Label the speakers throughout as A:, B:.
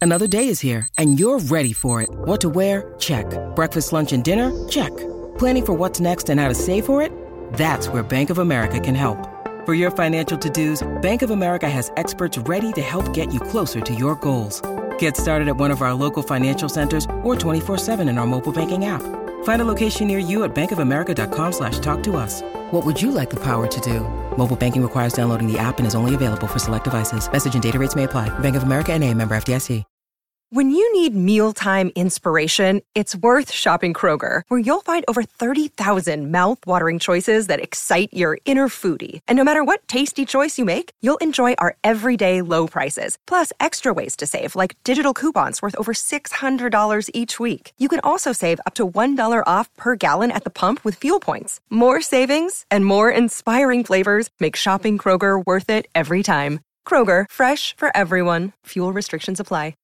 A: Another day is here, and you're ready for it. What to wear? Check. Breakfast, lunch, and dinner? Check. Planning for what's next and how to save for it? That's where Bank of America can help. For your financial to-dos, Bank of America has experts ready to help get you closer to your goals. Get started at one of our local financial centers or 24/7 in our mobile banking app. Find a location near you at bankofamerica.com/talktous. What would you like the power to do? Mobile banking requires downloading the app and is only available for select devices. Message and data rates may apply. Bank of America N.A., member FDIC.
B: When you need mealtime inspiration, it's worth shopping Kroger, where you'll find over 30,000 mouth-watering choices that excite your inner foodie. And no matter what tasty choice you make, you'll enjoy our everyday low prices, plus extra ways to save, like digital coupons worth over $600 each week. You can also save up to $1 off per gallon at the pump with fuel points. More savings and more inspiring flavors make shopping Kroger worth it every time. Kroger, fresh for everyone. Fuel restrictions apply.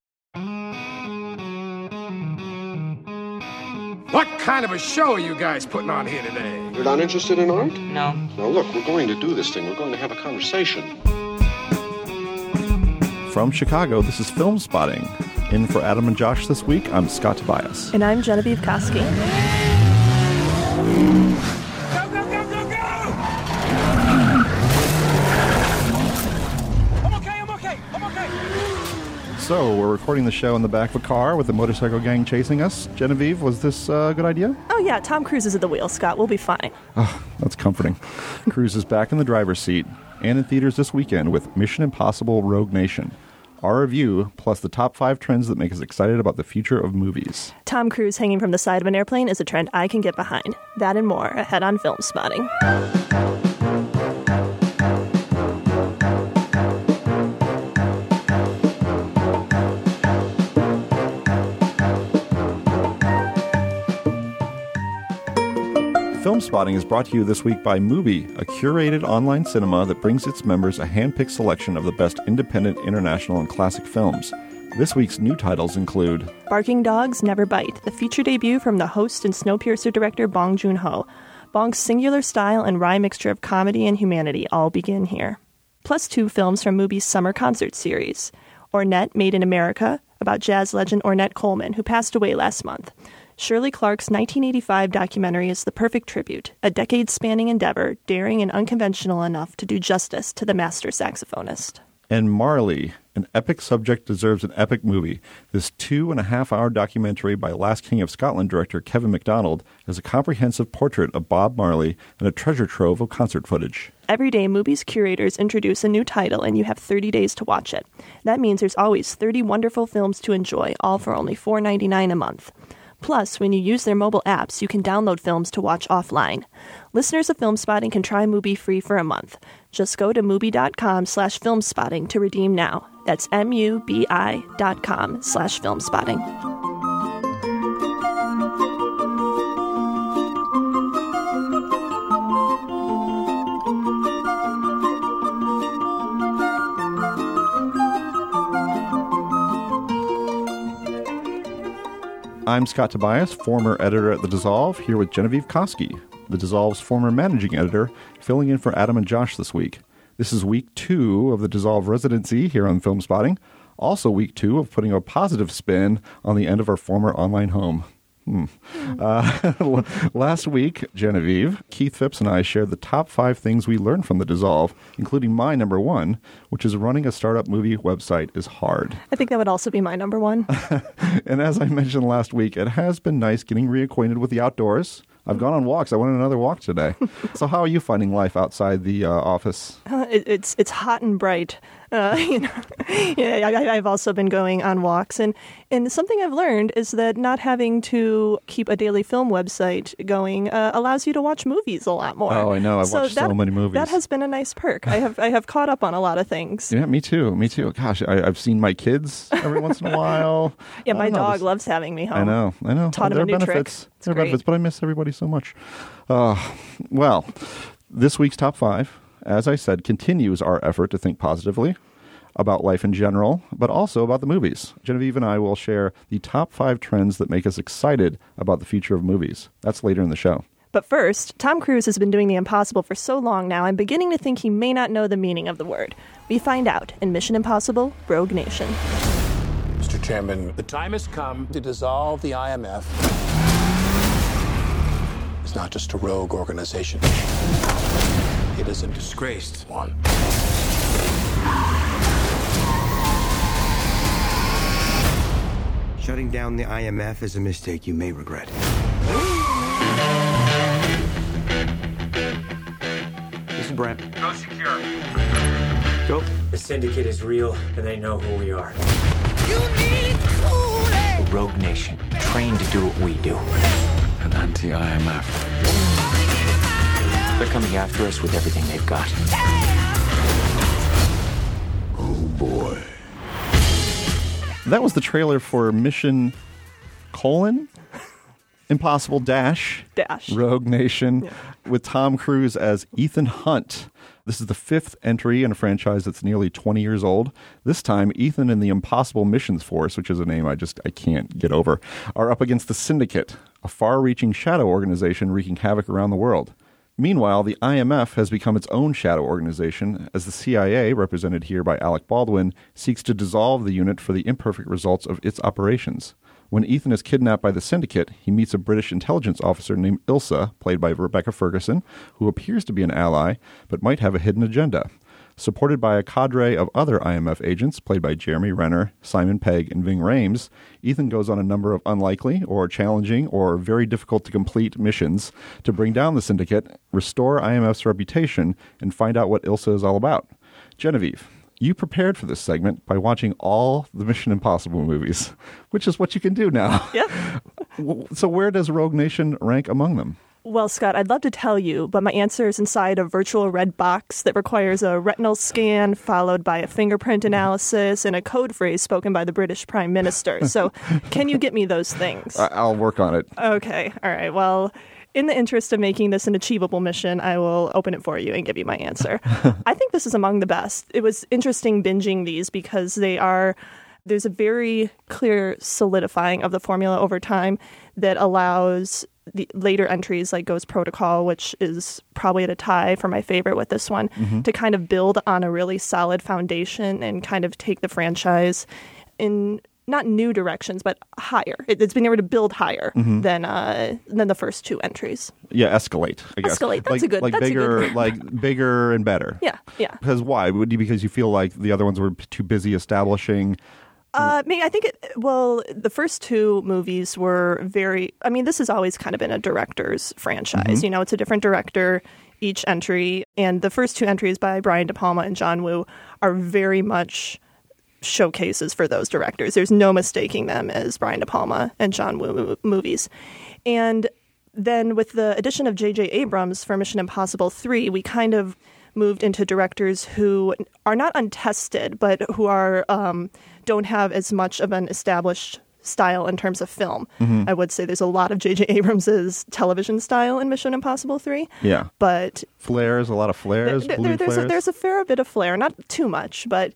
C: What kind of a show are you guys putting on here today?
D: You're not interested in art?
E: No.
D: Well, look, we're going to do this thing. We're going to have a conversation.
F: From Chicago, this is Film Spotting. In for Adam and Josh this week, I'm Scott Tobias.
G: And I'm Genevieve Koski.
F: So, we're recording the show in the back of a car with a motorcycle gang chasing us. Genevieve, was this a good idea?
G: Oh, yeah, Tom Cruise is at the wheel, Scott. We'll be fine.
F: Oh, that's comforting. Cruise is back in the driver's seat and in theaters this weekend with Mission Impossible Rogue Nation. Our review, plus the top 5 trends that make us excited about the future of movies.
G: Tom Cruise hanging from the side of an airplane is a trend I can get behind. That and more ahead on Film Spotting. Film
F: Spotting is brought to you this week by Mubi, a curated online cinema that brings its members a hand-picked selection of the best independent, international, and classic films. This week's new titles include
G: Barking Dogs Never Bite, the feature debut from the host and Snowpiercer director Bong Joon-ho. Bong's singular style and wry mixture of comedy and humanity all begin here. Plus 2 films from Mubi's summer concert series. Ornette, Made in America, about jazz legend Ornette Coleman, who passed away last month. Shirley Clarke's 1985 documentary is the perfect tribute, a decade-spanning endeavor, daring and unconventional enough to do justice to the master saxophonist.
F: And Marley, an epic subject deserves an epic movie. This 2.5-hour documentary by Last King of Scotland director Kevin MacDonald is a comprehensive portrait of Bob Marley and a treasure trove of concert footage.
G: Every day, Mubi's curators introduce a new title, and you have 30 days to watch it. That means there's always 30 wonderful films to enjoy, all for only $4.99 a month. Plus, when you use their mobile apps, you can download films to watch offline. Listeners of Film Spotting can try Mubi free for a month. Just go to Mubi.com/filmspotting to redeem now. That's MUBI.com/filmspotting.
F: I'm Scott Tobias, former editor at The Dissolve, here with Genevieve Koski, The Dissolve's former managing editor, filling in for Adam and Josh this week. This is week 2 of The Dissolve residency here on Film Spotting. Also week 2 of putting a positive spin on the end of our former online home. Last week, Genevieve, Keith Phipps and I shared the top 5 things we learned from The Dissolve, including my number 1, which is running a startup movie website is hard.
G: I think that would also be my number 1.
F: And as I mentioned last week, it has been nice getting reacquainted with the outdoors. I've gone on walks. I went on another walk today. So how are you finding life outside the office?
G: It's hot and bright. I've also been going on walks. And something I've learned is that not having to keep a daily film website going allows you to watch movies a lot more.
F: Oh, I know. I've watched so many movies.
G: That has been a nice perk. I have caught up on a lot of things.
F: Yeah, me too. Gosh, I've seen my kids every once in a while.
G: Yeah, my dog loves having me home.
F: I know.
G: Taught him a new
F: benefits.
G: trick.
F: There are benefits, but I miss everybody so much. Well, this week's top 5, as I said, continues our effort to think positively about life in general, but also about the movies. Genevieve and I will share the top 5 trends that make us excited about the future of movies. That's later in the show.
G: But first, Tom Cruise has been doing the impossible for so long now, I'm beginning to think he may not know the meaning of the word. We find out in Mission Impossible Rogue Nation.
E: Chairman, the time has come to dissolve the IMF. It's not just a rogue organization. It is a disgraced one.
H: Shutting down the IMF is a mistake you may regret. This is Brent.
I: Go secure.
H: Go.
I: The syndicate is real, and they know who we are.
J: You need cooling.
I: A rogue nation, trained to do what we do.
K: An anti-IMF.
I: They're coming after us with everything they've got.
K: Oh, boy.
F: That was the trailer for Mission: Impossible Rogue Nation, with Tom Cruise as Ethan Hunt. This is the fifth entry in a franchise that's nearly 20 years old. This time, Ethan and the Impossible Missions Force, which is a name I can't get over, are up against the Syndicate, a far-reaching shadow organization wreaking havoc around the world. Meanwhile, the IMF has become its own shadow organization, as the CIA, represented here by Alec Baldwin, seeks to dissolve the unit for the imperfect results of its operations. When Ethan is kidnapped by the Syndicate, he meets a British intelligence officer named Ilsa, played by Rebecca Ferguson, who appears to be an ally, but might have a hidden agenda. Supported by a cadre of other IMF agents, played by Jeremy Renner, Simon Pegg, and Ving Rhames, Ethan goes on a number of unlikely or challenging or very difficult to complete missions to bring down the Syndicate, restore IMF's reputation, and find out what Ilsa is all about. Genevieve, you prepared for this segment by watching all the Mission Impossible movies, which is what you can do now.
G: Yep.
F: So where does Rogue Nation rank among them?
G: Well, Scott, I'd love to tell you, but my answer is inside a virtual red box that requires a retinal scan followed by a fingerprint analysis and a code phrase spoken by the British Prime Minister. So can you get me those things?
F: I'll work on it.
G: Okay. All right. Well, in the interest of making this an achievable mission, I will open it for you and give you my answer. I think this is among the best. It was interesting binging these because there's a very clear solidifying of the formula over time that allows the later entries like Ghost Protocol, which is probably at a tie for my favorite with this one, to kind of build on a really solid foundation and kind of take the franchise in not new directions, but higher. It's been able to build higher than the first two entries.
F: Yeah, escalate. I guess.
G: Escalate. That's a good.
F: Bigger and better.
G: Yeah.
F: Because why? Because you feel like the other ones were too busy establishing.
G: I think the first two movies were this has always kind of been a director's franchise. You know, it's a different director each entry. And the first two entries by Brian De Palma and John Woo are very much showcases for those directors. There's no mistaking them as Brian De Palma and John Woo movies. And then with the addition of J.J. Abrams for Mission Impossible 3, we kind of moved into directors who are not untested, but who are don't have as much of an established style in terms of film. I would say there's a lot of J.J. Abrams' television style in Mission Impossible 3.
F: Yeah.
G: But
F: a lot of flares,
G: there's a fair bit of flair, not too much, but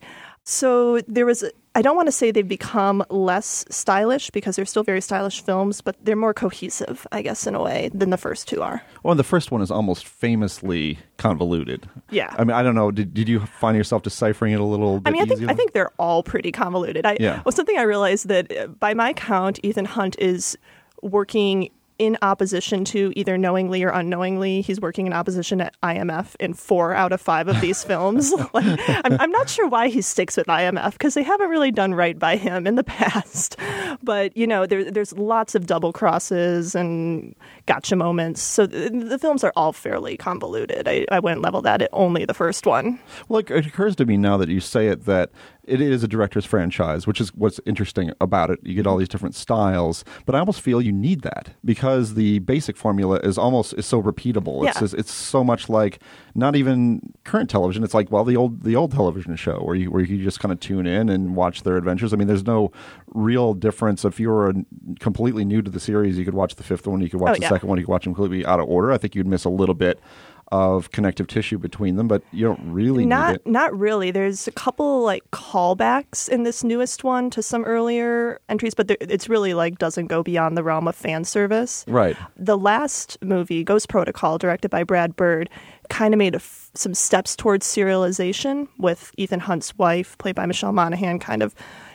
G: so there was, I don't want to say they've become less stylish because they're still very stylish films, but they're more cohesive, I guess, in a way than the first two are.
F: Well, the first one is almost famously convoluted.
G: Yeah.
F: I mean, I don't know. Did you find yourself deciphering it a little bit easier?
G: I think they're all pretty convoluted. Well, something I realized that by my count, Ethan Hunt is working in opposition to, either knowingly or unknowingly, he's working in opposition at IMF in 4 out of 5 of these films. I'm not sure why he sticks with IMF, because they haven't really done right by him in the past. But, you know, there's lots of double crosses and gotcha moments. So the films are all fairly convoluted. I wouldn't level that at only the first one.
F: Well, it occurs to me now that you say it that it is a director's franchise, which is what's interesting about it. You get all these different styles, but I almost feel you need that because the basic formula is so repeatable. It's so much like not even current television. It's like, well, the old television show where you just kind of tune in and watch their adventures. I mean, there's no real difference. If you were completely new to the series, you could watch the fifth one, you could watch the second one, you could watch them completely out of order. I think you'd miss a little bit of connective tissue between them, but you don't really need it.
G: Not really. There's a couple like callbacks in this newest one to some earlier entries, but it's really like doesn't go beyond the realm of fan service.
F: Right.
G: The last movie, Ghost Protocol, directed by Brad Bird, kind of made some steps towards serialization with Ethan Hunt's wife, played by Michelle Monaghan, kind of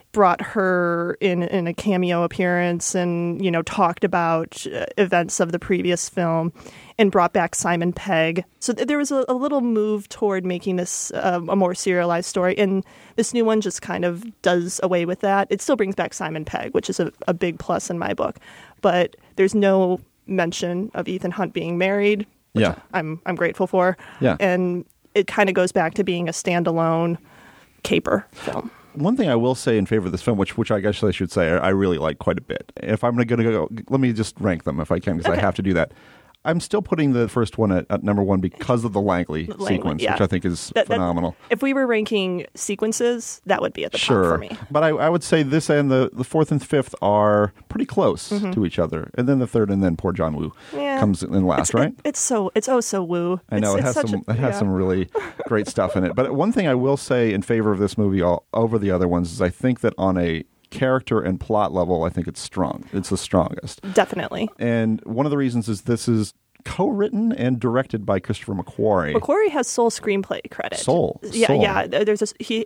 G: brought her in a cameo appearance and, talked about events of the previous film and brought back Simon Pegg. So there was a little move toward making this a more serialized story. And this new one just kind of does away with that. It still brings back Simon Pegg, which is a big plus in my book. But there's no mention of Ethan Hunt being married, which I'm grateful for.
F: Yeah.
G: And it kind of goes back to being a standalone caper film.
F: One thing I will say in favor of this film, which I guess I should say I really like quite a bit. If I'm going to go, let me just rank them if I can, because I have to do that. I'm still putting the first one at number one because of the Langley sequence, which I think is phenomenal.
G: If we were ranking sequences, that would be at the top for me.
F: But I would say this and the fourth and fifth are pretty close to each other. And then the third, and then poor John Woo comes in last, right?
G: It's so Woo.
F: I know, it has some really great stuff in it. But one thing I will say in favor of this movie over the other ones is I think that on a character and plot level, I think it's strong. It's the strongest.
G: Definitely.
F: And one of the reasons is this is co-written and directed by Christopher McQuarrie.
G: McQuarrie has sole screenplay credit. Yeah. There's he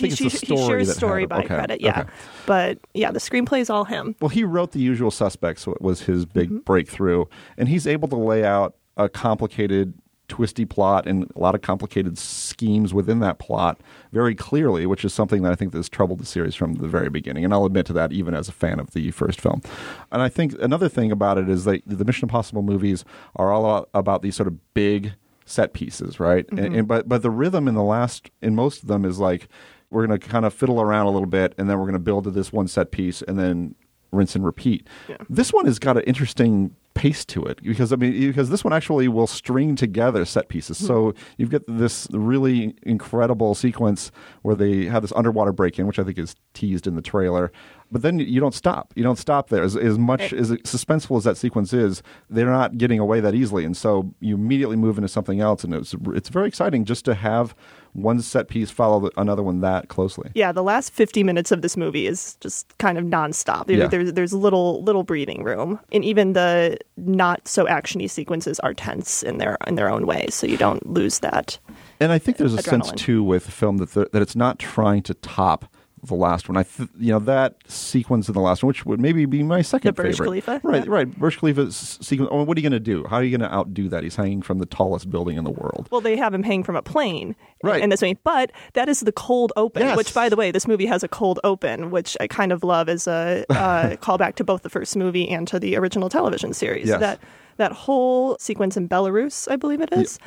G: shares story by credit. Yeah, okay. But the screenplay is all him.
F: Well, he wrote The Usual Suspects, was his big breakthrough, and he's able to lay out a complicated, twisty plot and a lot of complicated schemes within that plot very clearly, which is something that I think has troubled the series from the very beginning. And I'll admit to that even as a fan of the first film. And I think another thing about it is that the Mission Impossible movies are all about these sort of big set pieces, right? Mm-hmm. But the rhythm in most of them is like, we're going to kind of fiddle around a little bit and then we're going to build to this one set piece and then rinse and repeat. Yeah. This one has got an interesting pace to it because this one actually will string together set pieces. So you've got this really incredible sequence where they have this underwater break-in, which I think is teased in the trailer. But then you don't stop. You don't stop there. As much as suspenseful as that sequence is, they're not getting away that easily. And so you immediately move into something else. And it's very exciting just to have one set piece follow another one that closely. Yeah, the last 50 minutes of this movie is just kind of nonstop. There's little breathing room. And even the not so actiony sequences are tense in their own way. So you don't lose that. And I think there's a sense, too, with the film that it's not trying to top the last one. That sequence in the last one, which would maybe be my second favorite. The Burj Khalifa? Right. Burj Khalifa's sequence. Oh, what are you going to do? How are you going to outdo that? He's hanging from the tallest building in the world. Well, they have him hanging from a plane in this movie. But that is the cold open, which, by the way, this movie has a cold open, which I kind of love as a callback to both the first movie and to the original television series. Yes. That whole sequence in Belarus, I believe it is,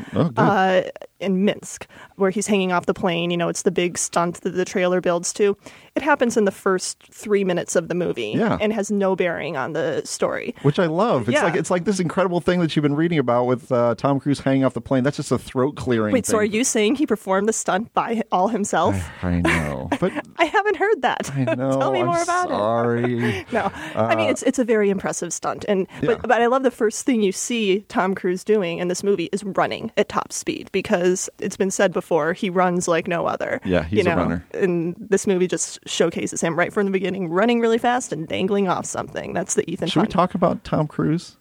F: in Minsk, where he's hanging off the plane. It's the big stunt that the trailer builds to. It happens in the first 3 minutes of the movie and has no bearing on the story. Which I love. It's like this incredible thing that you've been reading about with Tom Cruise hanging off the plane. That's just a throat-clearing thing. So are you saying he performed the stunt by all himself? I know. But I haven't heard that. I know. Tell me more about it. No. It's a very impressive stunt. But I love the first thing you see Tom Cruise doing in this movie is running at top speed, because it's been said before, he runs like no other. Yeah, he's a runner. And this movie just showcases him right from the beginning, running really fast and dangling off something. That's the Ethan Hunt. Should we talk about Tom Cruise?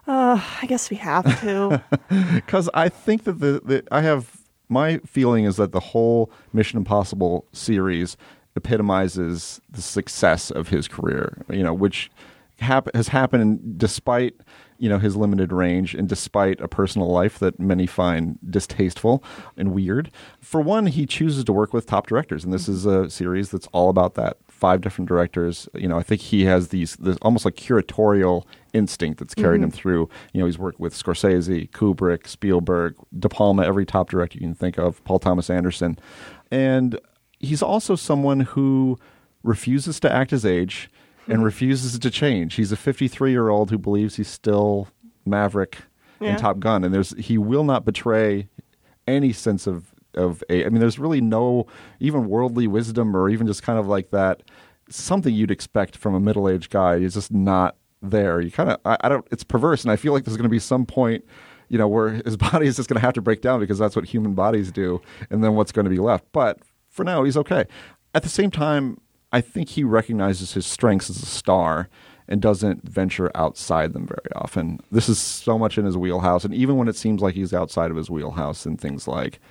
F: I guess we have to. Because I think that my feeling is that the whole Mission Impossible series epitomizes the success of his career, which has happened despite his limited range and despite a personal life that many find distasteful and weird. For one, he chooses to work with top directors, and this is a series that's all about that. 5 different directors. I think he has this almost like curatorial instinct that's carried him through. He's worked with Scorsese, Kubrick, Spielberg, De Palma, every top director you can think of, Paul Thomas Anderson. And he's also someone who refuses to act his age and refuses to change. He's a 53-year-old who believes he's still Maverick in Top Gun, and he will not betray any sense of age. There's really no even worldly wisdom or even just kind of like that something you'd expect from a middle-aged guy. He's just not there. You kind of I don't. It's perverse, and I feel like there's going to be some point, where his body is just going to have to break down, because that's what human bodies do, and then what's going to be left. But for now, he's okay. At the same time, I think he recognizes his strengths as a star and doesn't venture outside them very often. This is so much in his wheelhouse, and even when it seems like he's outside of his wheelhouse in things like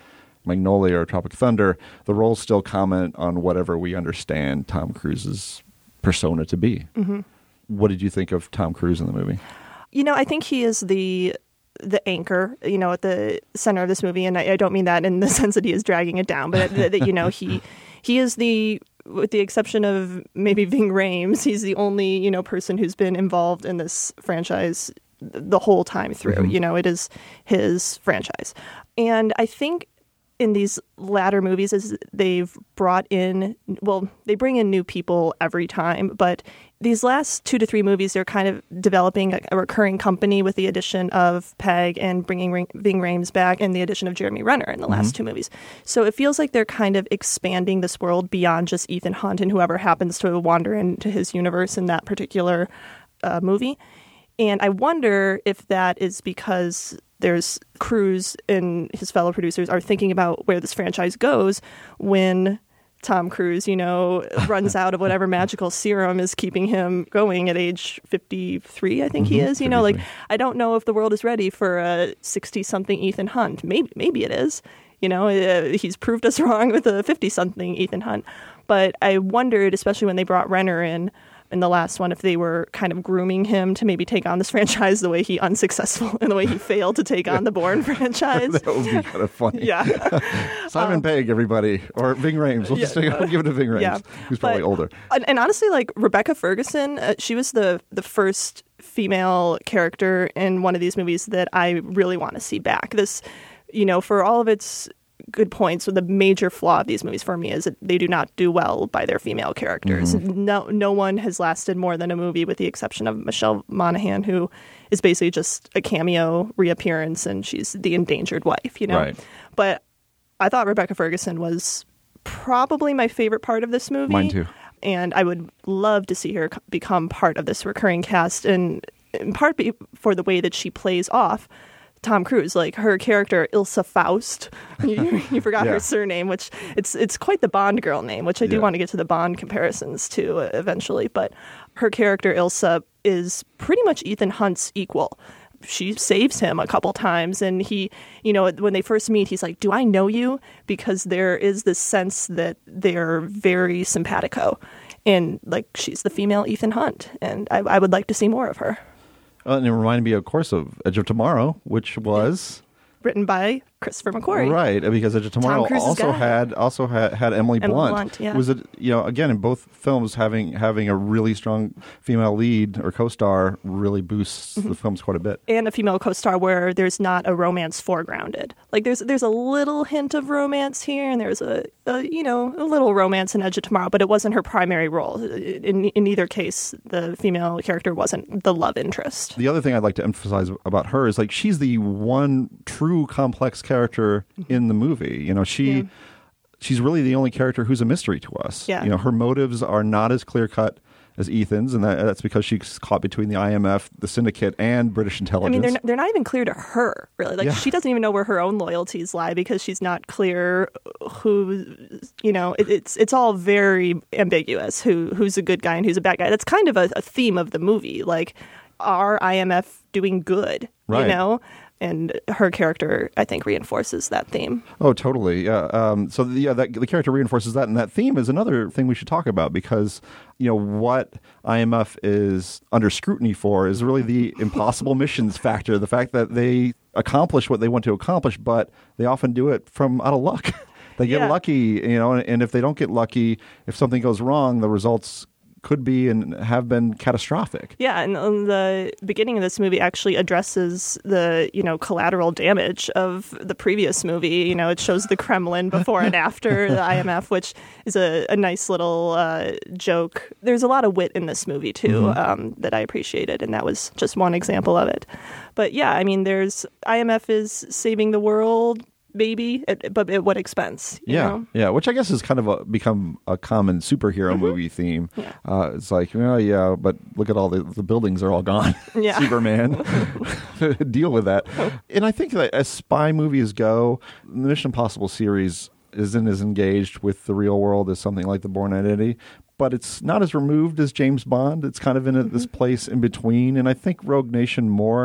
F: Magnolia or Tropic Thunder, the roles still comment on whatever we understand Tom Cruise's persona to be.
G: Mm-hmm.
F: What did you think of Tom Cruise in the movie?
G: I think he is the anchor, at the center of this movie. And I don't mean that in the sense that he is dragging it down, but that, he is with the exception of maybe Ving Rhames, he's the only, person who's been involved in this franchise the whole time through.
F: Mm-hmm.
G: It is his franchise. And I think in these latter movies, as they've brought in, they bring in new people every time, but these last 2 to 3 movies, they're kind of developing a recurring company with the addition of Peg and bringing Ving Rhames back and the addition of Jeremy Renner in the last 2 movies. So it feels like they're kind of expanding this world beyond just Ethan Hunt and whoever happens to wander into his universe in that particular movie. And I wonder if that is because there's Cruise and his fellow producers are thinking about where this franchise goes when Tom Cruise, runs out of whatever magical serum is keeping him going at age 53, I think he is. I don't know if the world is ready for a 60-something Ethan Hunt. Maybe it is. He's proved us wrong with a 50-something Ethan Hunt. But I wondered, especially when they brought Renner in the last one, if they were kind of grooming him to maybe take on this franchise the way he unsuccessful and the way he failed to take on the Bourne franchise.
F: That would be kind of funny.
G: Yeah.
F: Simon Pegg, everybody, or Ving Rhames. We'll just give it to Ving Rhames, who's probably older.
G: And honestly, like Rebecca Ferguson, she was the first female character in one of these movies that I really want to see back. This, for all of its good points, the major flaw of these movies for me is that they do not do well by their female characters. Mm-hmm. No one has lasted more than a movie with the exception of Michelle Monaghan, who is basically just a cameo reappearance and she's the endangered wife,
F: Right.
G: But I thought Rebecca Ferguson was probably my favorite part of this movie.
F: Mine too.
G: And I would love to see her become part of this recurring cast, and in part for the way that she plays off Tom Cruise. Like her character Ilsa Faust, you forgot her surname, which it's quite the Bond girl name, which I do want to get to the Bond comparisons to eventually. But her character Ilsa is pretty much Ethan Hunt's equal. She saves him a couple times, and he, when they first meet, he's like, "Do I know you?" Because there is this sense that they're very simpatico, and like she's the female Ethan Hunt, and I would like to see more of her.
F: And it reminded me, of course, of Edge of Tomorrow, which was
G: written by Christopher McQuarrie.
F: Right, because Edge of Tomorrow also had Emily Blunt.
G: Yeah.
F: Who was again in both films having a really strong female lead or co-star really boosts the films quite a bit.
G: And a female co-star where there's not a romance foregrounded. Like there's a little hint of romance here, and there's a little romance in Edge of Tomorrow, but it wasn't her primary role. In either case, the female character wasn't the love interest.
F: The other thing I'd like to emphasize about her is like she's the one true complex character in the movie. She's really the only character who's a mystery to us.
G: Yeah.
F: Her motives are not as clear-cut as Ethan's, and that's because she's caught between the IMF, the Syndicate, and British intelligence.
G: I mean, they're not even clear to her, really. Like, she doesn't even know where her own loyalties lie because she's not clear who, it's all very ambiguous, who's a good guy and who's a bad guy. That's kind of a theme of the movie. Like, are IMF doing good,
F: right.
G: And her character, I think, reinforces that theme.
F: Oh, totally. Yeah. The character reinforces that, and that theme is another thing we should talk about because, what IMF is under scrutiny for is really the impossible missions factor. The fact that they accomplish what they want to accomplish, but they often do it from out of luck. They get lucky, and if they don't get lucky, if something goes wrong, the results could be and have been catastrophic.
G: Yeah, and the beginning of this movie actually addresses the, collateral damage of the previous movie. It shows the Kremlin before and after the IMF, which is a nice little joke. There's a lot of wit in this movie, too, that I appreciated, and that was just one example of it. But yeah, I mean, IMF is saving the world, maybe, but at what expense? You know?
F: Yeah, which I guess has kind of become a common superhero movie theme.
G: Yeah.
F: It's like, but look at all the buildings are all gone.
G: Yeah.
F: Superman, deal with that. And I think that as spy movies go, the Mission Impossible series isn't as engaged with the real world as something like The Bourne Identity. But it's not as removed as James Bond. It's kind of in this place in between. And I think Rogue Nation more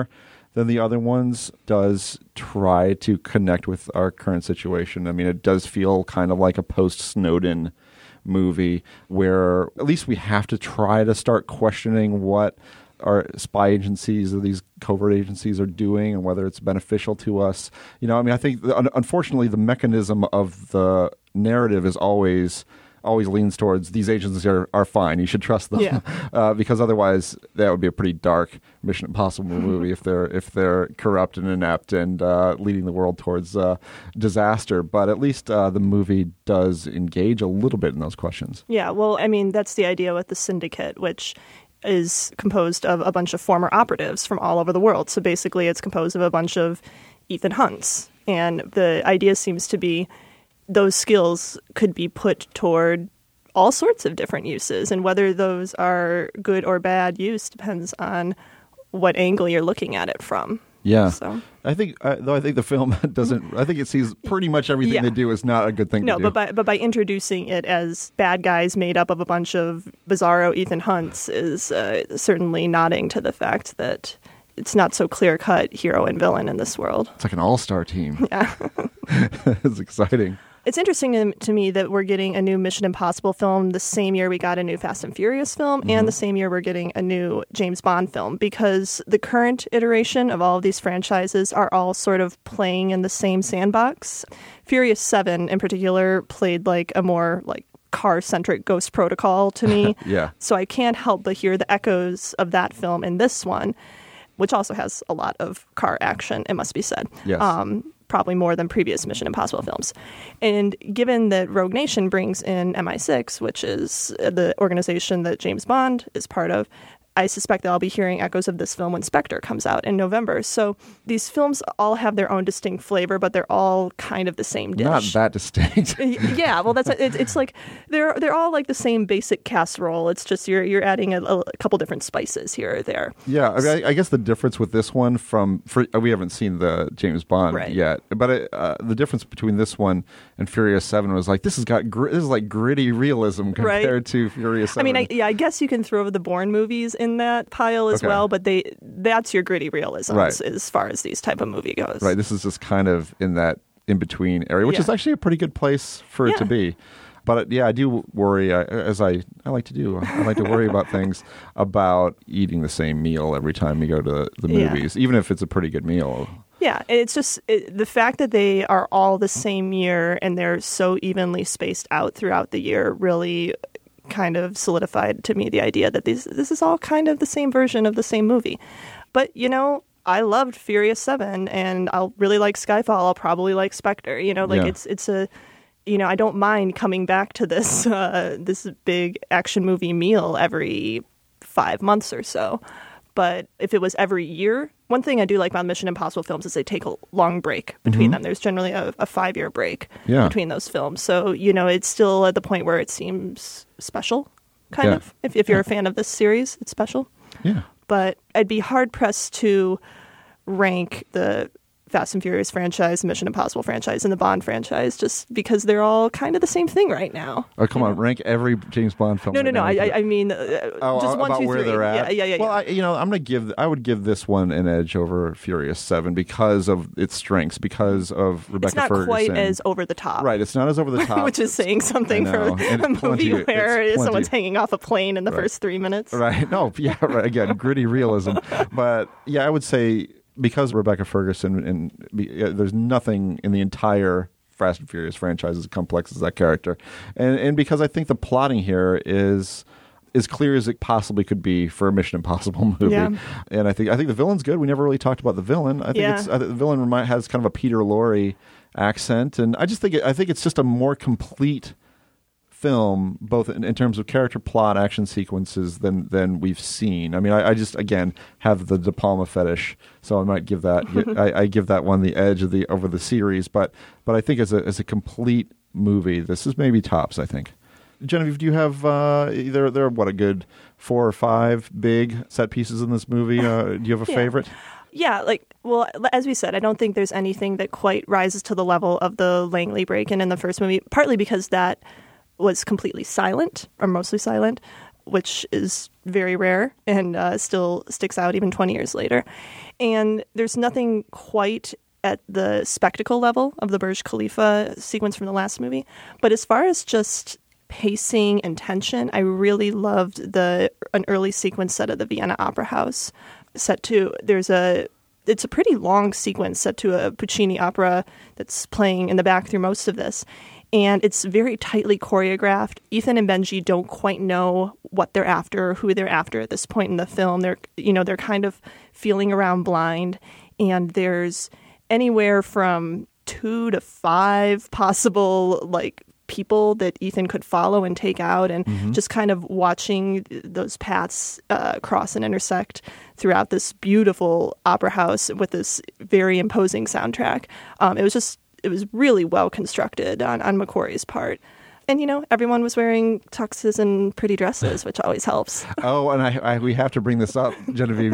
F: than the other ones does try to connect with our current situation. I mean, it does feel kind of like a post-Snowden movie where at least we have to try to start questioning what our spy agencies or these covert agencies are doing and whether it's beneficial to us. You know, I mean, I think, unfortunately, the mechanism of the narrative is always leans towards these agencies are fine. You should trust them.
G: Yeah.
F: Because otherwise that would be a pretty dark Mission Impossible movie if they're corrupt and inept and leading the world towards disaster. But at least the movie does engage a little bit in those questions.
G: Yeah, well, I mean, that's the idea with the Syndicate, which is composed of a bunch of former operatives from all over the world. So basically it's composed of a bunch of Ethan Hunts. And the idea seems to be those skills could be put toward all sorts of different uses, and whether those are good or bad use depends on what angle you're looking at it from.
F: Yeah.
G: So.
F: I think the film doesn't. I think it sees pretty much everything they do is not a good thing to do.
G: No, but by introducing it as bad guys made up of a bunch of bizarro Ethan Hunts is certainly nodding to the fact that it's not so clear-cut hero and villain in this world.
F: It's like an all-star team.
G: Yeah.
F: It's exciting.
G: It's interesting to me that we're getting a new Mission Impossible film the same year we got a new Fast and Furious film, and the same year we're getting a new James Bond film, because the current iteration of all of these franchises are all sort of playing in the same sandbox. Furious 7 in particular played like a more like car-centric Ghost Protocol to me.
F: Yeah.
G: So I can't help but hear the echoes of that film in this one, which also has a lot of car action, it must be said.
F: Yes.
G: Probably more than previous Mission Impossible films. And given that Rogue Nation brings in MI6, which is the organization that James Bond is part of, I suspect that I'll be hearing echoes of this film when Spectre comes out in November. So these films all have their own distinct flavor, but they're all kind of the same dish.
F: Not that distinct.
G: Yeah, well, it's like they're all like the same basic casserole. It's just you're adding a couple different spices here or there.
F: Yeah, I mean, I guess the difference with this one we haven't seen the James Bond yet, but the difference between this one and Furious 7 was like this is like gritty realism compared to Furious 7.
G: I mean, I guess you can throw the Bourne movies in that pile as well, but that's your gritty realism as far as these type of movie goes.
F: Right. This is just kind of in that in-between area, which is actually a pretty good place for it to be. But I do worry, as I like to do. I like to worry about things about eating the same meal every time you go to the movies, even if it's a pretty good meal.
G: Yeah, it's just the fact that they are all the same year and they're so evenly spaced out throughout the year really kind of solidified to me the idea that this is all kind of the same version of the same movie. But, I loved Furious 7 and I'll really like Skyfall. I'll probably like Spectre. It's a, I don't mind coming back to this this big action movie meal every 5 months or so. But if it was every year, one thing I do like about Mission Impossible films is they take a long break between them. There's generally a 5-year break between those films. So, it's still at the point where it seems special, kind of. If you're a fan of this series, it's special.
F: Yeah.
G: But I'd be hard-pressed to rank the Fast and Furious franchise, Mission Impossible franchise, and the Bond franchise, just because they're all kind of the same thing right now.
F: Oh, come on, rank every James Bond film.
G: No. I mean, just 1, 2, 3.
F: Where they're at.
G: Yeah.
F: Well, I would give this one an edge over Furious 7 because of its strengths, because of Rebecca Ferguson.
G: It's not quite as over the top.
F: Right, it's not as over the top.
G: Which is saying something for a movie where someone's hanging off a plane in the first 3 minutes.
F: Right. No. Yeah. Right. Again, gritty realism. But I would say, because Rebecca Ferguson, and there's nothing in the entire Fast and Furious franchise as complex as that character, and because I think the plotting here is as clear as it possibly could be for a Mission Impossible movie, and I think the villain's good. We never really talked about the villain. I think the villain has kind of a Peter Lorre accent, and I think it's just a more complete film, both in terms of character, plot, action sequences than we've seen. I mean, I just again have the De Palma fetish, so I might give that I give that one the edge over the series. But I think as a complete movie, this is maybe tops. I think. Genevieve, do you have there are a good 4 or 5 big set pieces in this movie? Do you have a favorite?
G: Yeah, as we said, I don't think there's anything that quite rises to the level of the Langley break-in in the first movie, partly because that was completely silent, or mostly silent. which is very rare and still sticks out even 20 years later. And there's nothing quite at the spectacle level of the Burj Khalifa sequence from the last movie. But as far as just pacing and tension, I really loved an early sequence set at the Vienna Opera House. It's a pretty long sequence set to a Puccini opera that's playing in the back through most of this. And it's very tightly choreographed. Ethan and Benji don't quite know what they're after, who they're after at this point in the film. They're kind of feeling around blind. And there's anywhere from 2 to 5 possible people that Ethan could follow and take out, and just kind of watching those paths cross and intersect throughout this beautiful opera house with this very imposing soundtrack. It was really well constructed on McQuarrie's part. And, everyone was wearing tuxes and pretty dresses, which always helps.
F: Oh, and we have to bring this up, Genevieve.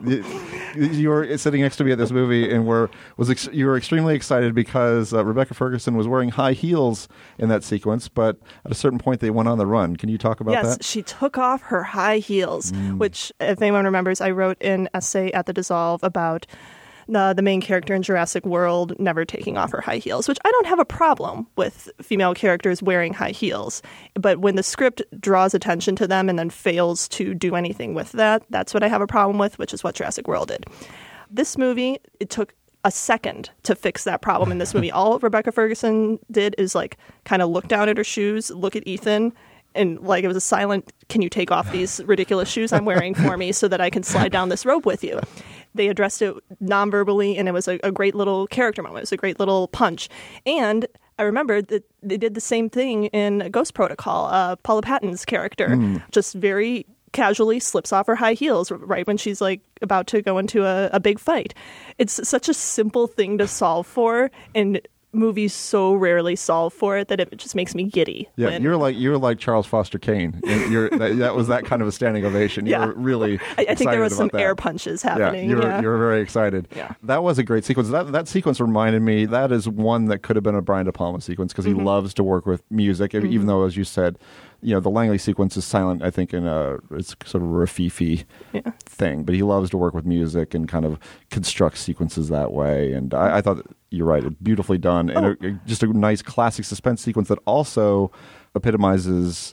F: You were sitting next to me at this movie, and you were extremely excited because Rebecca Ferguson was wearing high heels in that sequence, but at a certain point they went on the run. Can you talk about that?
G: Yes, she took off her high heels, which, if anyone remembers, I wrote an essay at the Dissolve about the main character in Jurassic World never taking off her high heels, which I don't have a problem with female characters wearing high heels. But when the script draws attention to them and then fails to do anything with that, that's what I have a problem with, which is what Jurassic World did. This movie, it took a second to fix that problem in this movie. All Rebecca Ferguson did is kind of look down at her shoes, look at Ethan, and it was a silent, can you take off these ridiculous shoes I'm wearing for me so that I can slide down this rope with you? They addressed it non-verbally, and it was a great little character moment. It was a great little punch. And I remember that they did the same thing in Ghost Protocol. Paula Patton's character just very casually slips off her high heels right when she's about to go into a big fight. It's such a simple thing to solve for, and movies so rarely solve for it that it just makes me giddy.
F: Yeah, you're like Charles Foster Kane. That was that kind of a standing ovation. You were really
G: I think there was some
F: that.
G: Air punches happening.
F: You were very excited.
G: Yeah.
F: That was a great sequence. That sequence reminded me, that is one that could have been a Brian De Palma sequence because he loves to work with music, even though, as you said, the Langley sequence is silent, I think, it's sort of a Rafifi thing, but he loves to work with music and kind of construct sequences that way. And I thought, you're right, beautifully done. And just a nice classic suspense sequence that also epitomizes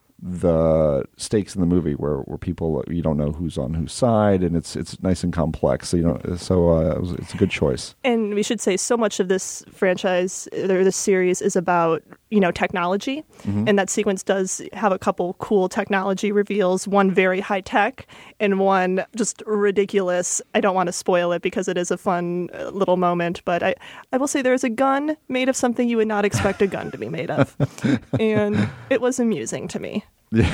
F: the stakes in the movie where people, you don't know who's on whose side, and it's nice and complex. So, it's a good choice.
G: And we should say so much of this franchise, or this series, is about, technology. And that sequence does have a couple cool technology reveals, one very high tech and one just ridiculous. I don't want to spoil it because it is a fun little moment, but I will say there is a gun made of something you would not expect a gun to be made of. And it was amusing to me.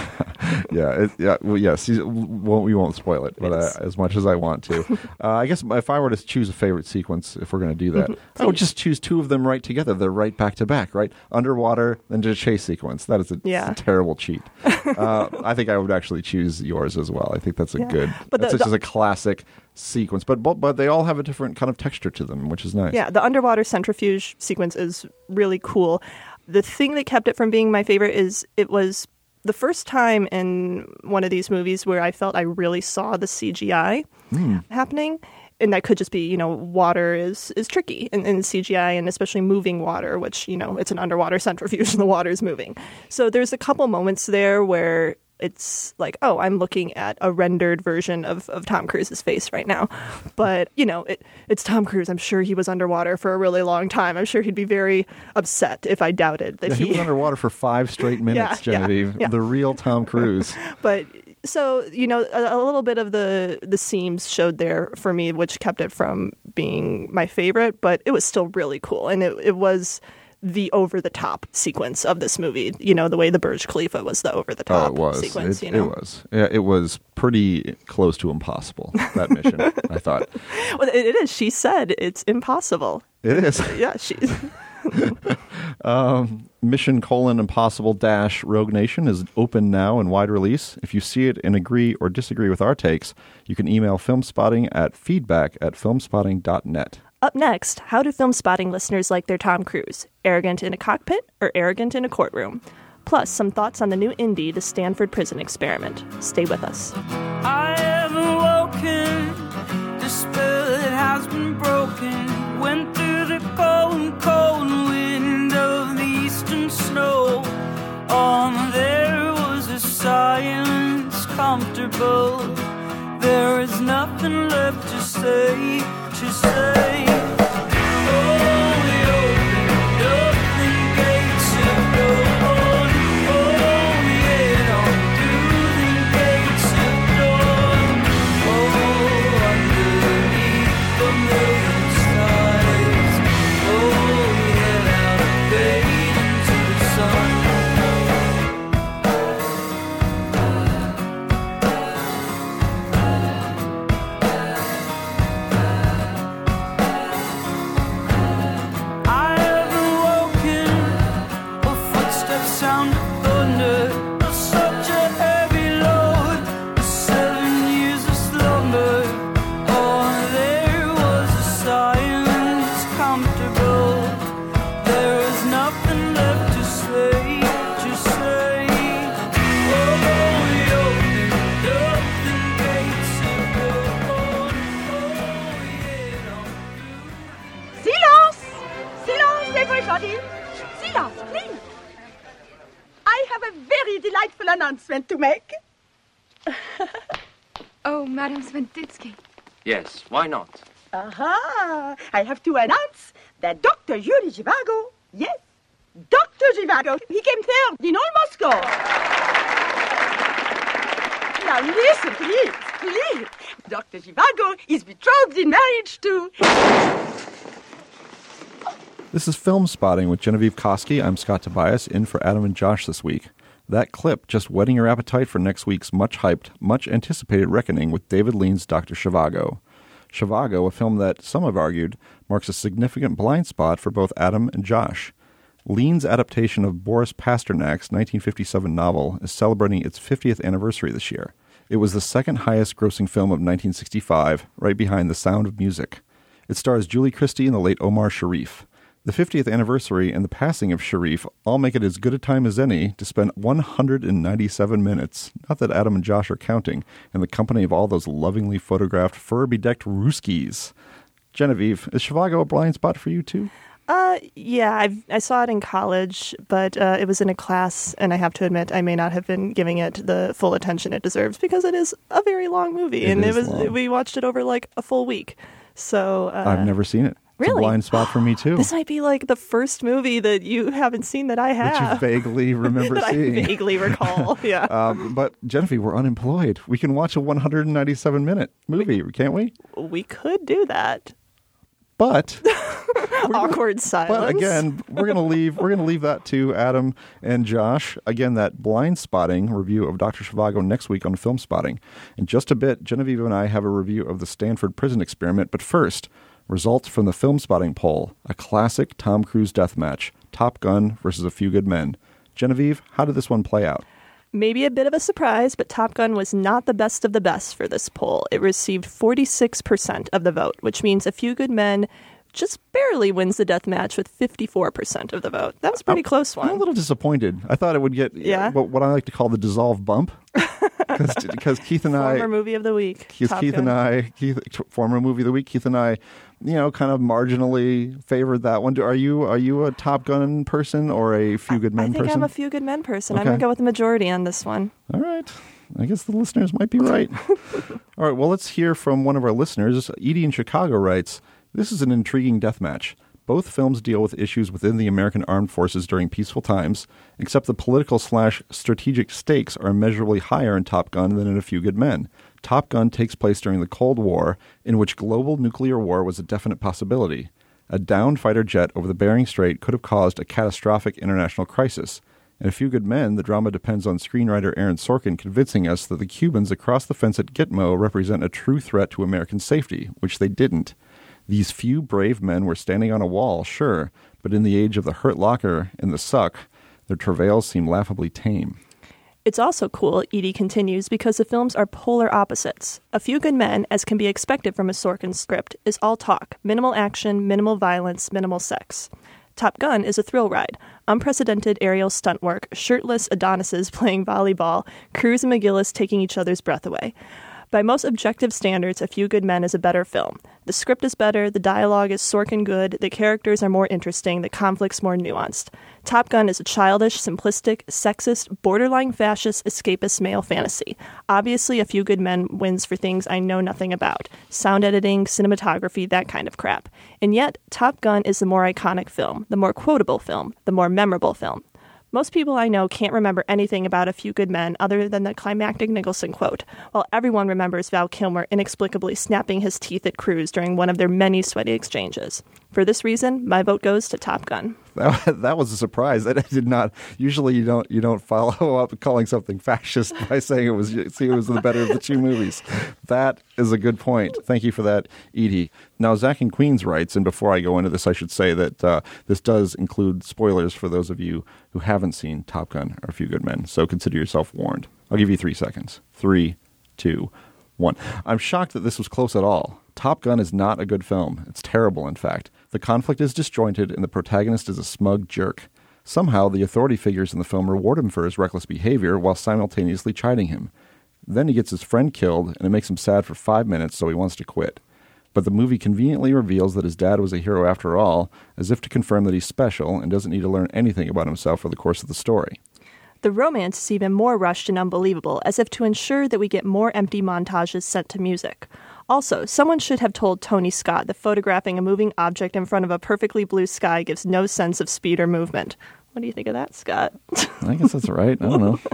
F: Well, yes. We won't spoil it, but as much as I want to, I guess if I were to choose a favorite sequence, if we're going to do that, I would just choose 2 of them right together. They're right back to back, right? Underwater, then just chase sequence. That is a terrible cheat. I think I would actually choose yours as well. I think that's a good. But that's just a classic sequence. But they all have a different kind of texture to them, which is nice.
G: Yeah, the underwater centrifuge sequence is really cool. The thing that kept it from being my favorite is it was the first time in one of these movies where I felt I really saw the CGI happening. And that could just be, water is tricky in CGI, and especially moving water, which, it's an underwater centrifuge and the water is moving. So there's a couple moments there where it's like, oh, I'm looking at a rendered version of Tom Cruise's face right now. But, it's Tom Cruise. I'm sure he was underwater for a really long time. I'm sure he'd be very upset if I doubted that
F: he was underwater for 5 straight minutes, Genevieve. Yeah. The real Tom Cruise.
G: But so, a little bit of the seams showed there for me, which kept it from being my favorite, but it was still really cool. And it the over-the-top sequence of this movie. The way the Burj Khalifa was the over-the-top sequence.
F: It was. Yeah, it was pretty close to impossible, that mission, I thought.
G: Well, it is. She said it's impossible.
F: It is.
G: Yeah, she...
F: Mission: Impossible - Rogue Nation is open now in wide release. If you see it and agree or disagree with our takes, you can email Filmspotting at feedback@filmspotting.net.
G: Up next, how do Filmspotting listeners like their Tom Cruise? Arrogant in a cockpit or arrogant in a courtroom? Plus, some thoughts on the new indie, The Stanford Prison Experiment. Stay with us.
J: I have awoken, the spell that has been broken, went through the cold, cold wind of the eastern snow. There was a silence comfortable, there is nothing left to say, to say. Oh, we opened up the gates of dawn. Oh, we head on through the gates of dawn. Oh, underneath the million stars. Oh, we head out of fade into the sun.
L: Announcement to make.
M: Oh, Madame Sventitsky.
I: Yes, why not?
L: Aha! I have to announce that Dr. Yuri Zhivago, yes, Dr. Zhivago, he came third in all Moscow. Now listen, please. Dr. Zhivago is betrothed in marriage to...
F: This is Film Spotting with Genevieve Koski. I'm Scott Tobias, in for Adam and Josh this week. That clip just whetting your appetite for next week's much-hyped, much-anticipated reckoning with David Lean's Dr. Zhivago. Zhivago, a film that, some have argued, marks a significant blind spot for both Adam and Josh. Lean's adaptation of Boris Pasternak's 1957 novel is celebrating its 50th anniversary this year. It was the second highest-grossing film of 1965, right behind The Sound of Music. It stars Julie Christie and the late Omar Sharif. The 50th anniversary and the passing of Sharif all make it as good a time as any to spend 197 minutes, not that Adam and Josh are counting, in the company of all those lovingly photographed, fur-bedecked Ruskies. Genevieve, is Zhivago a blind spot for you too?
G: Yeah, I saw it in college, but it was in a class, and I have to admit I may not have been giving it the full attention it deserves because it is a very long movie, we watched it over like a full week. So
F: I've never seen it. It's a blind spot for me, too.
G: This might be like the first movie that you haven't seen that I have.
F: That you vaguely remember seeing.
G: I vaguely recall, yeah.
F: But, Genevieve, we're unemployed. We can watch a 197-minute movie, can't we?
G: We could do that.
F: But
G: awkward silence.
F: But again, we're gonna leave that to Adam and Josh. Again, that blind spotting review of Dr. Zhivago next week on Film Spotting. In just a bit, Genevieve and I have a review of the Stanford Prison Experiment. But first, results from the Film Spotting poll, a classic Tom Cruise death match, Top Gun versus A Few Good Men. Genevieve, how did this one play out?
G: Maybe a bit of a surprise, but Top Gun was not the best of the best for this poll. It received 46% of the vote, which means A Few Good Men just barely wins the death match with 54% of the vote. That was a pretty close one.
F: I'm a little disappointed. I thought it would get what I like to call the dissolve bump. Because Keith and
G: former movie of the week.
F: Former movie of the week. Keith and I, kind of marginally favored that one. Are you a Top Gun person or a Few Good Men person?
G: I think I'm a Few Good Men person.
F: Okay.
G: I'm going to go with the majority on this one.
F: All right. I guess the listeners might be right. All right. Well, let's hear from one of our listeners. Edie in Chicago writes, "This is an intriguing death match. Both films deal with issues within the American armed forces during peaceful times, except the political/strategic stakes are immeasurably higher in Top Gun than in A Few Good Men. Top Gun takes place during the Cold War, in which global nuclear war was a definite possibility. A downed fighter jet over the Bering Strait could have caused a catastrophic international crisis. In A Few Good Men, the drama depends on screenwriter Aaron Sorkin convincing us that the Cubans across the fence at Gitmo represent a true threat to American safety, which they didn't. These few brave men were standing on a wall, sure, but in the age of the Hurt Locker and the Suck, their travails seem laughably tame."
G: It's also cool, Edie continues, because the films are polar opposites. A Few Good Men, as can be expected from a Sorkin script, is all talk, minimal action, minimal violence, minimal sex. Top Gun is a thrill ride. Unprecedented aerial stunt work, shirtless Adonises playing volleyball, Cruise and McGillis taking each other's breath away. By most objective standards, A Few Good Men is a better film. The script is better, the dialogue is Sorkin good, the characters are more interesting, the conflict's more nuanced. Top Gun is a childish, simplistic, sexist, borderline fascist, escapist male fantasy. Obviously, A Few Good Men wins for things I know nothing about. Sound editing, cinematography, that kind of crap. And yet, Top Gun is the more iconic film, the more quotable film, the more memorable film. Most people I know can't remember anything about A Few Good Men other than the climactic Nicholson quote, while everyone remembers Val Kilmer inexplicably snapping his teeth at Cruise during one of their many sweaty exchanges. For this reason, my vote goes to Top Gun.
F: That was a surprise. I did not. Usually, you don't follow up calling something fascist by saying it was the better of the two movies. That is a good point. Thank you for that, Edie. Now, Zach in Queens writes, and before I go into this, I should say that this does include spoilers for those of you who haven't seen Top Gun or A Few Good Men. So consider yourself warned. I'll give you 3 seconds. 3, 2, 1. I'm shocked that this was close at all. Top Gun is not a good film. It's terrible, in fact. The conflict is disjointed and the protagonist is a smug jerk. Somehow, the authority figures in the film reward him for his reckless behavior while simultaneously chiding him. Then he gets his friend killed and it makes him sad for 5 minutes, so he wants to quit. But the movie conveniently reveals that his dad was a hero after all, as if to confirm that he's special and doesn't need to learn anything about himself for the course of the story.
G: The romance is even more rushed and unbelievable, as if to ensure that we get more empty montages set to music. Also, someone should have told Tony Scott that photographing a moving object in front of a perfectly blue sky gives no sense of speed or movement. What do you think of that, Scott?
F: I guess that's right. I don't know.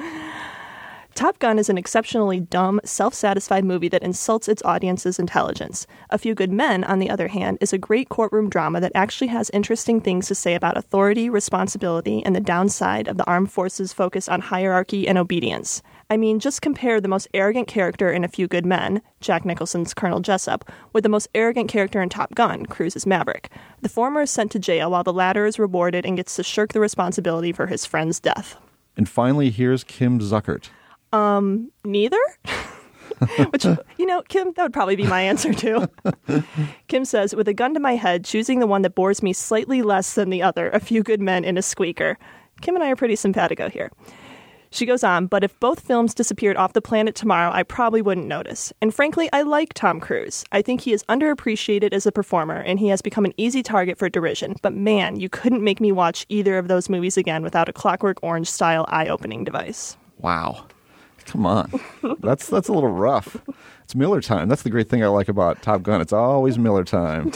G: Top Gun is an exceptionally dumb, self-satisfied movie that insults its audience's intelligence. A Few Good Men, on the other hand, is a great courtroom drama that actually has interesting things to say about authority, responsibility, and the downside of the armed forces' focus on hierarchy and obedience. I mean, just compare the most arrogant character in A Few Good Men, Jack Nicholson's Colonel Jessup, with the most arrogant character in Top Gun, Cruise's Maverick. The former is sent to jail while the latter is rewarded and gets to shirk the responsibility for his friend's death.
F: And finally, here's Kim Zuckert.
G: Neither? Which, Kim, that would probably be my answer too. Kim says, with a gun to my head, choosing the one that bores me slightly less than the other, A Few Good Men in a squeaker. Kim and I are pretty simpatico here. She goes on, but if both films disappeared off the planet tomorrow, I probably wouldn't notice. And frankly, I like Tom Cruise. I think he is underappreciated as a performer, and he has become an easy target for derision. But man, you couldn't make me watch either of those movies again without a Clockwork Orange-style eye-opening device.
F: Wow. Come on. That's a little rough. It's Miller time. That's the great thing I like about Top Gun. It's always Miller time.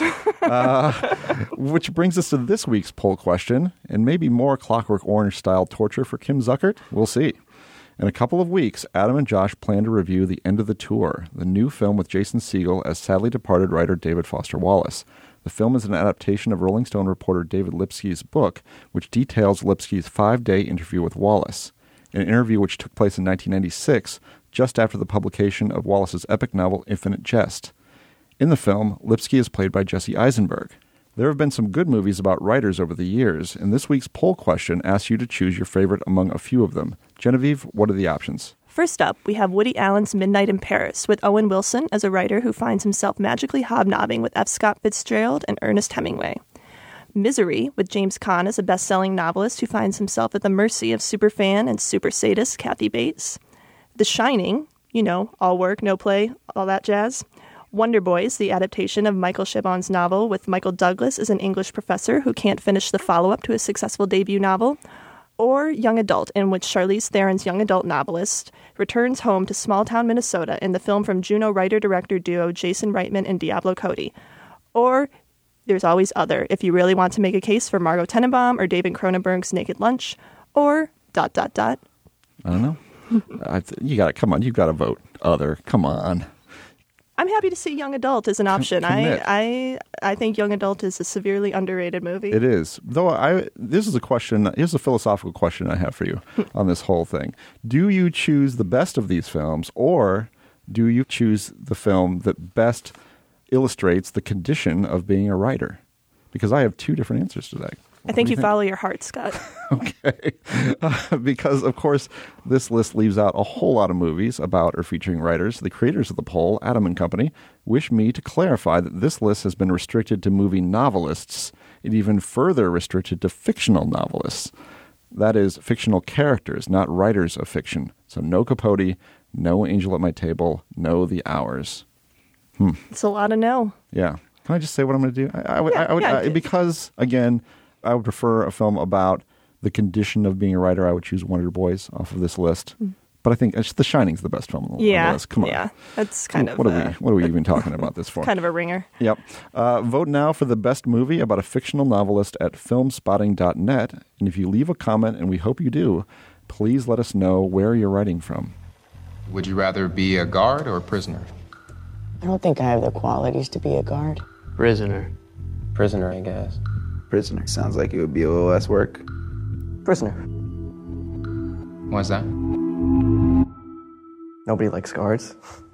F: Which brings us to this week's poll question, and maybe more Clockwork Orange-style torture for Kim Zuckert. We'll see. In a couple of weeks, Adam and Josh plan to review The End of the Tour, the new film with Jason Segel as sadly departed writer David Foster Wallace. The film is an adaptation of Rolling Stone reporter David Lipsky's book, which details Lipsky's 5-day interview with Wallace. An interview which took place in 1996, just after the publication of Wallace's epic novel Infinite Jest. In the film, Lipsky is played by Jesse Eisenberg. There have been some good movies about writers over the years, and this week's poll question asks you to choose your favorite among a few of them. Genevieve, what are the options?
G: First up, we have Woody Allen's Midnight in Paris, with Owen Wilson as a writer who finds himself magically hobnobbing with F. Scott Fitzgerald and Ernest Hemingway. Misery, with James Caan as a best-selling novelist who finds himself at the mercy of superfan and super sadist Kathy Bates. The Shining, all work, no play, all that jazz. Wonder Boys, the adaptation of Michael Chabon's novel with Michael Douglas as an English professor who can't finish the follow-up to his successful debut novel. Or Young Adult, in which Charlize Theron's young adult novelist returns home to small-town Minnesota in the film from Juno writer-director duo Jason Reitman and Diablo Cody. Or There's Always Other, if you really want to make a case for Margot Tenenbaum or David Cronenberg's Naked Lunch, or ... I
F: don't know. You got to, come on, you've got to vote Other. Come on.
G: I'm happy to see Young Adult as an option. I think Young Adult is a severely underrated movie.
F: It is. Though this is a question, here's a philosophical question I have for you on this whole thing. Do you choose the best of these films, or do you choose the film that best illustrates the condition of being a writer? Because I have two different answers to that.
G: I think you follow your heart, Scott.
F: Okay. Because, of course, this list leaves out a whole lot of movies about or featuring writers. The creators of the poll, Adam and Company, wish me to clarify that this list has been restricted to movie novelists and even further restricted to fictional novelists. That is, fictional characters, not writers of fiction. So no Capote, no Angel at My Table, no The Hours.
G: It's a lot of no.
F: Yeah. Can I just say what I'm going to do? I would because, again, I would prefer a film about the condition of being a writer. I would choose Wonder Boys off of this list. But I think The Shining's the best film on the list. Come on.
G: Yeah, that's kind of...
F: What are we even talking about this for?
G: Kind of a ringer.
F: Yep. Vote now for the best movie about a fictional novelist at filmspotting.net. And if you leave a comment, and we hope you do, please let us know where you're writing from.
N: Would you rather be a guard or a prisoner?
O: I don't think I have the qualities to be a guard.
H: Prisoner.
N: Prisoner, I guess.
P: Prisoner. Sounds like it would be a little less work.
O: Prisoner.
N: Why's that?
H: Nobody likes guards.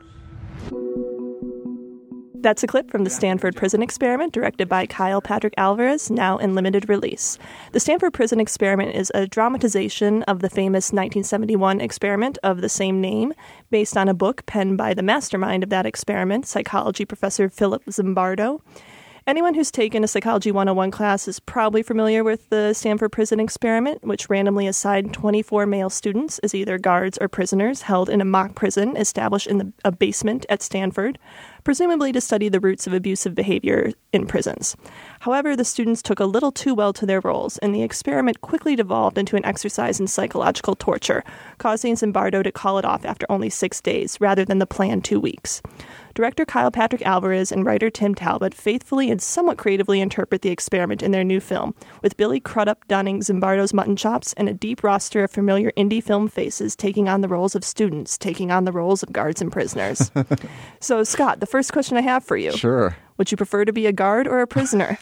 G: That's a clip from the Stanford Prison Experiment, directed by Kyle Patrick Alvarez, now in limited release. The Stanford Prison Experiment is a dramatization of the famous 1971 experiment of the same name, based on a book penned by the mastermind of that experiment, psychology professor Philip Zimbardo. Anyone who's taken a Psychology 101 class is probably familiar with the Stanford Prison Experiment, which randomly assigned 24 male students as either guards or prisoners held in a mock prison established in a basement at Stanford, presumably to study the roots of abusive behavior in prisons. However, the students took a little too well to their roles, and the experiment quickly devolved into an exercise in psychological torture, causing Zimbardo to call it off after only 6 days, rather than the planned 2 weeks. Director Kyle Patrick Alvarez and writer Tim Talbot faithfully and somewhat creatively interpret the experiment in their new film, with Billy Crudup donning Zimbardo's mutton chops and a deep roster of familiar indie film faces taking on the roles of students, taking on the roles of guards and prisoners. So, Scott, the first question I have for you.
F: Sure.
G: Would you prefer to be a guard or a prisoner?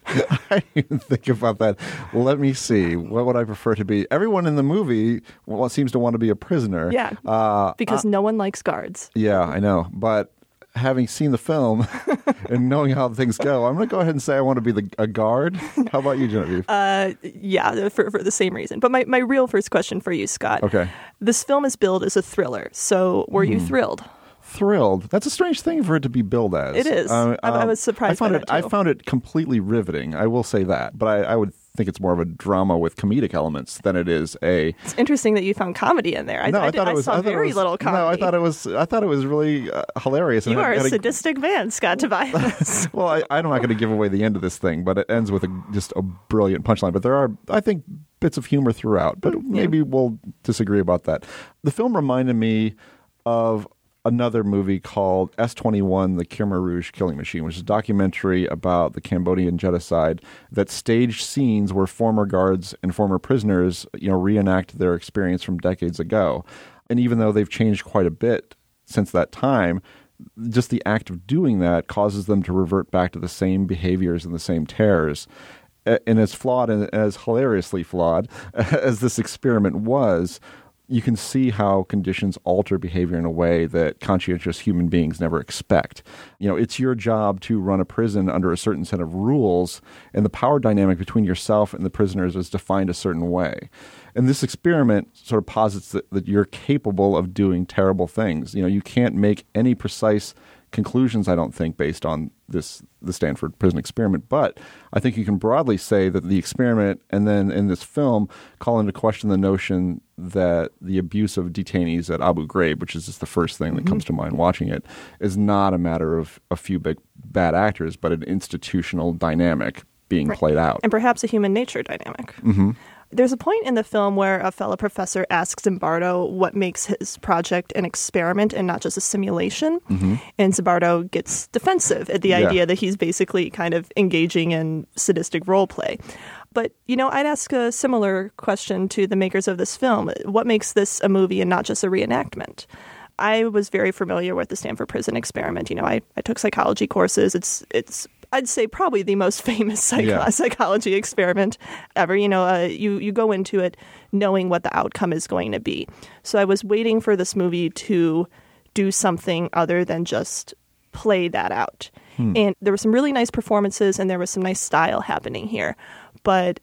F: I didn't even think about that. Let me see. What would I prefer to be? Everyone in the movie seems to want to be a prisoner.
G: Yeah, because no one likes guards.
F: Yeah, I know. But having seen the film and knowing how things go, I'm going to go ahead and say I want to be a guard. How about you, Genevieve?
G: Yeah, for the same reason. But my real first question for you, Scott.
F: Okay.
G: This film is billed as a thriller, so were you thrilled?
F: Thrilled. That's a strange thing for it to be billed as.
G: It is. I was surprised by that, too.
F: I found it completely riveting. I will say that. But I would think it's more of a drama with comedic elements than it is a...
G: It's interesting that you found comedy in there. I saw very little comedy.
F: No, I thought it was really hilarious.
G: You are a sadistic man, Scott Tobias.
F: Well, I'm not going to give away the end of this thing, but it ends with just a brilliant punchline. But there are, I think, bits of humor throughout. But maybe we'll disagree about that. The film reminded me of another movie called S-21, The Khmer Rouge Killing Machine, which is a documentary about the Cambodian genocide that staged scenes where former guards and former prisoners, reenact their experience from decades ago. And even though they've changed quite a bit since that time, just the act of doing that causes them to revert back to the same behaviors and the same terrors. And as flawed and as hilariously flawed as this experiment was, you can see how conditions alter behavior in a way that conscientious human beings never expect. It's your job to run a prison under a certain set of rules, and the power dynamic between yourself and the prisoners is defined a certain way. And this experiment sort of posits that you're capable of doing terrible things. You can't make any precise conclusions, I don't think, based on the Stanford Prison Experiment. But I think you can broadly say that the experiment and then in this film call into question the notion that the abuse of detainees at Abu Ghraib, which is just the first thing that comes to mind watching it, is not a matter of a few bad actors, but an institutional dynamic being played out.
G: And perhaps a human nature dynamic.
F: Mm-hmm.
G: There's a point in the film where a fellow professor asks Zimbardo what makes his project an experiment and not just a simulation. Mm-hmm. And Zimbardo gets defensive at the idea that he's basically kind of engaging in sadistic role play. But, I'd ask a similar question to the makers of this film. What makes this a movie and not just a reenactment? I was very familiar with the Stanford Prison Experiment. I took psychology courses. It's I'd say probably the most famous psychology experiment ever. You go into it knowing what the outcome is going to be. So I was waiting for this movie to do something other than just play that out. And there were some really nice performances and there was some nice style happening here. But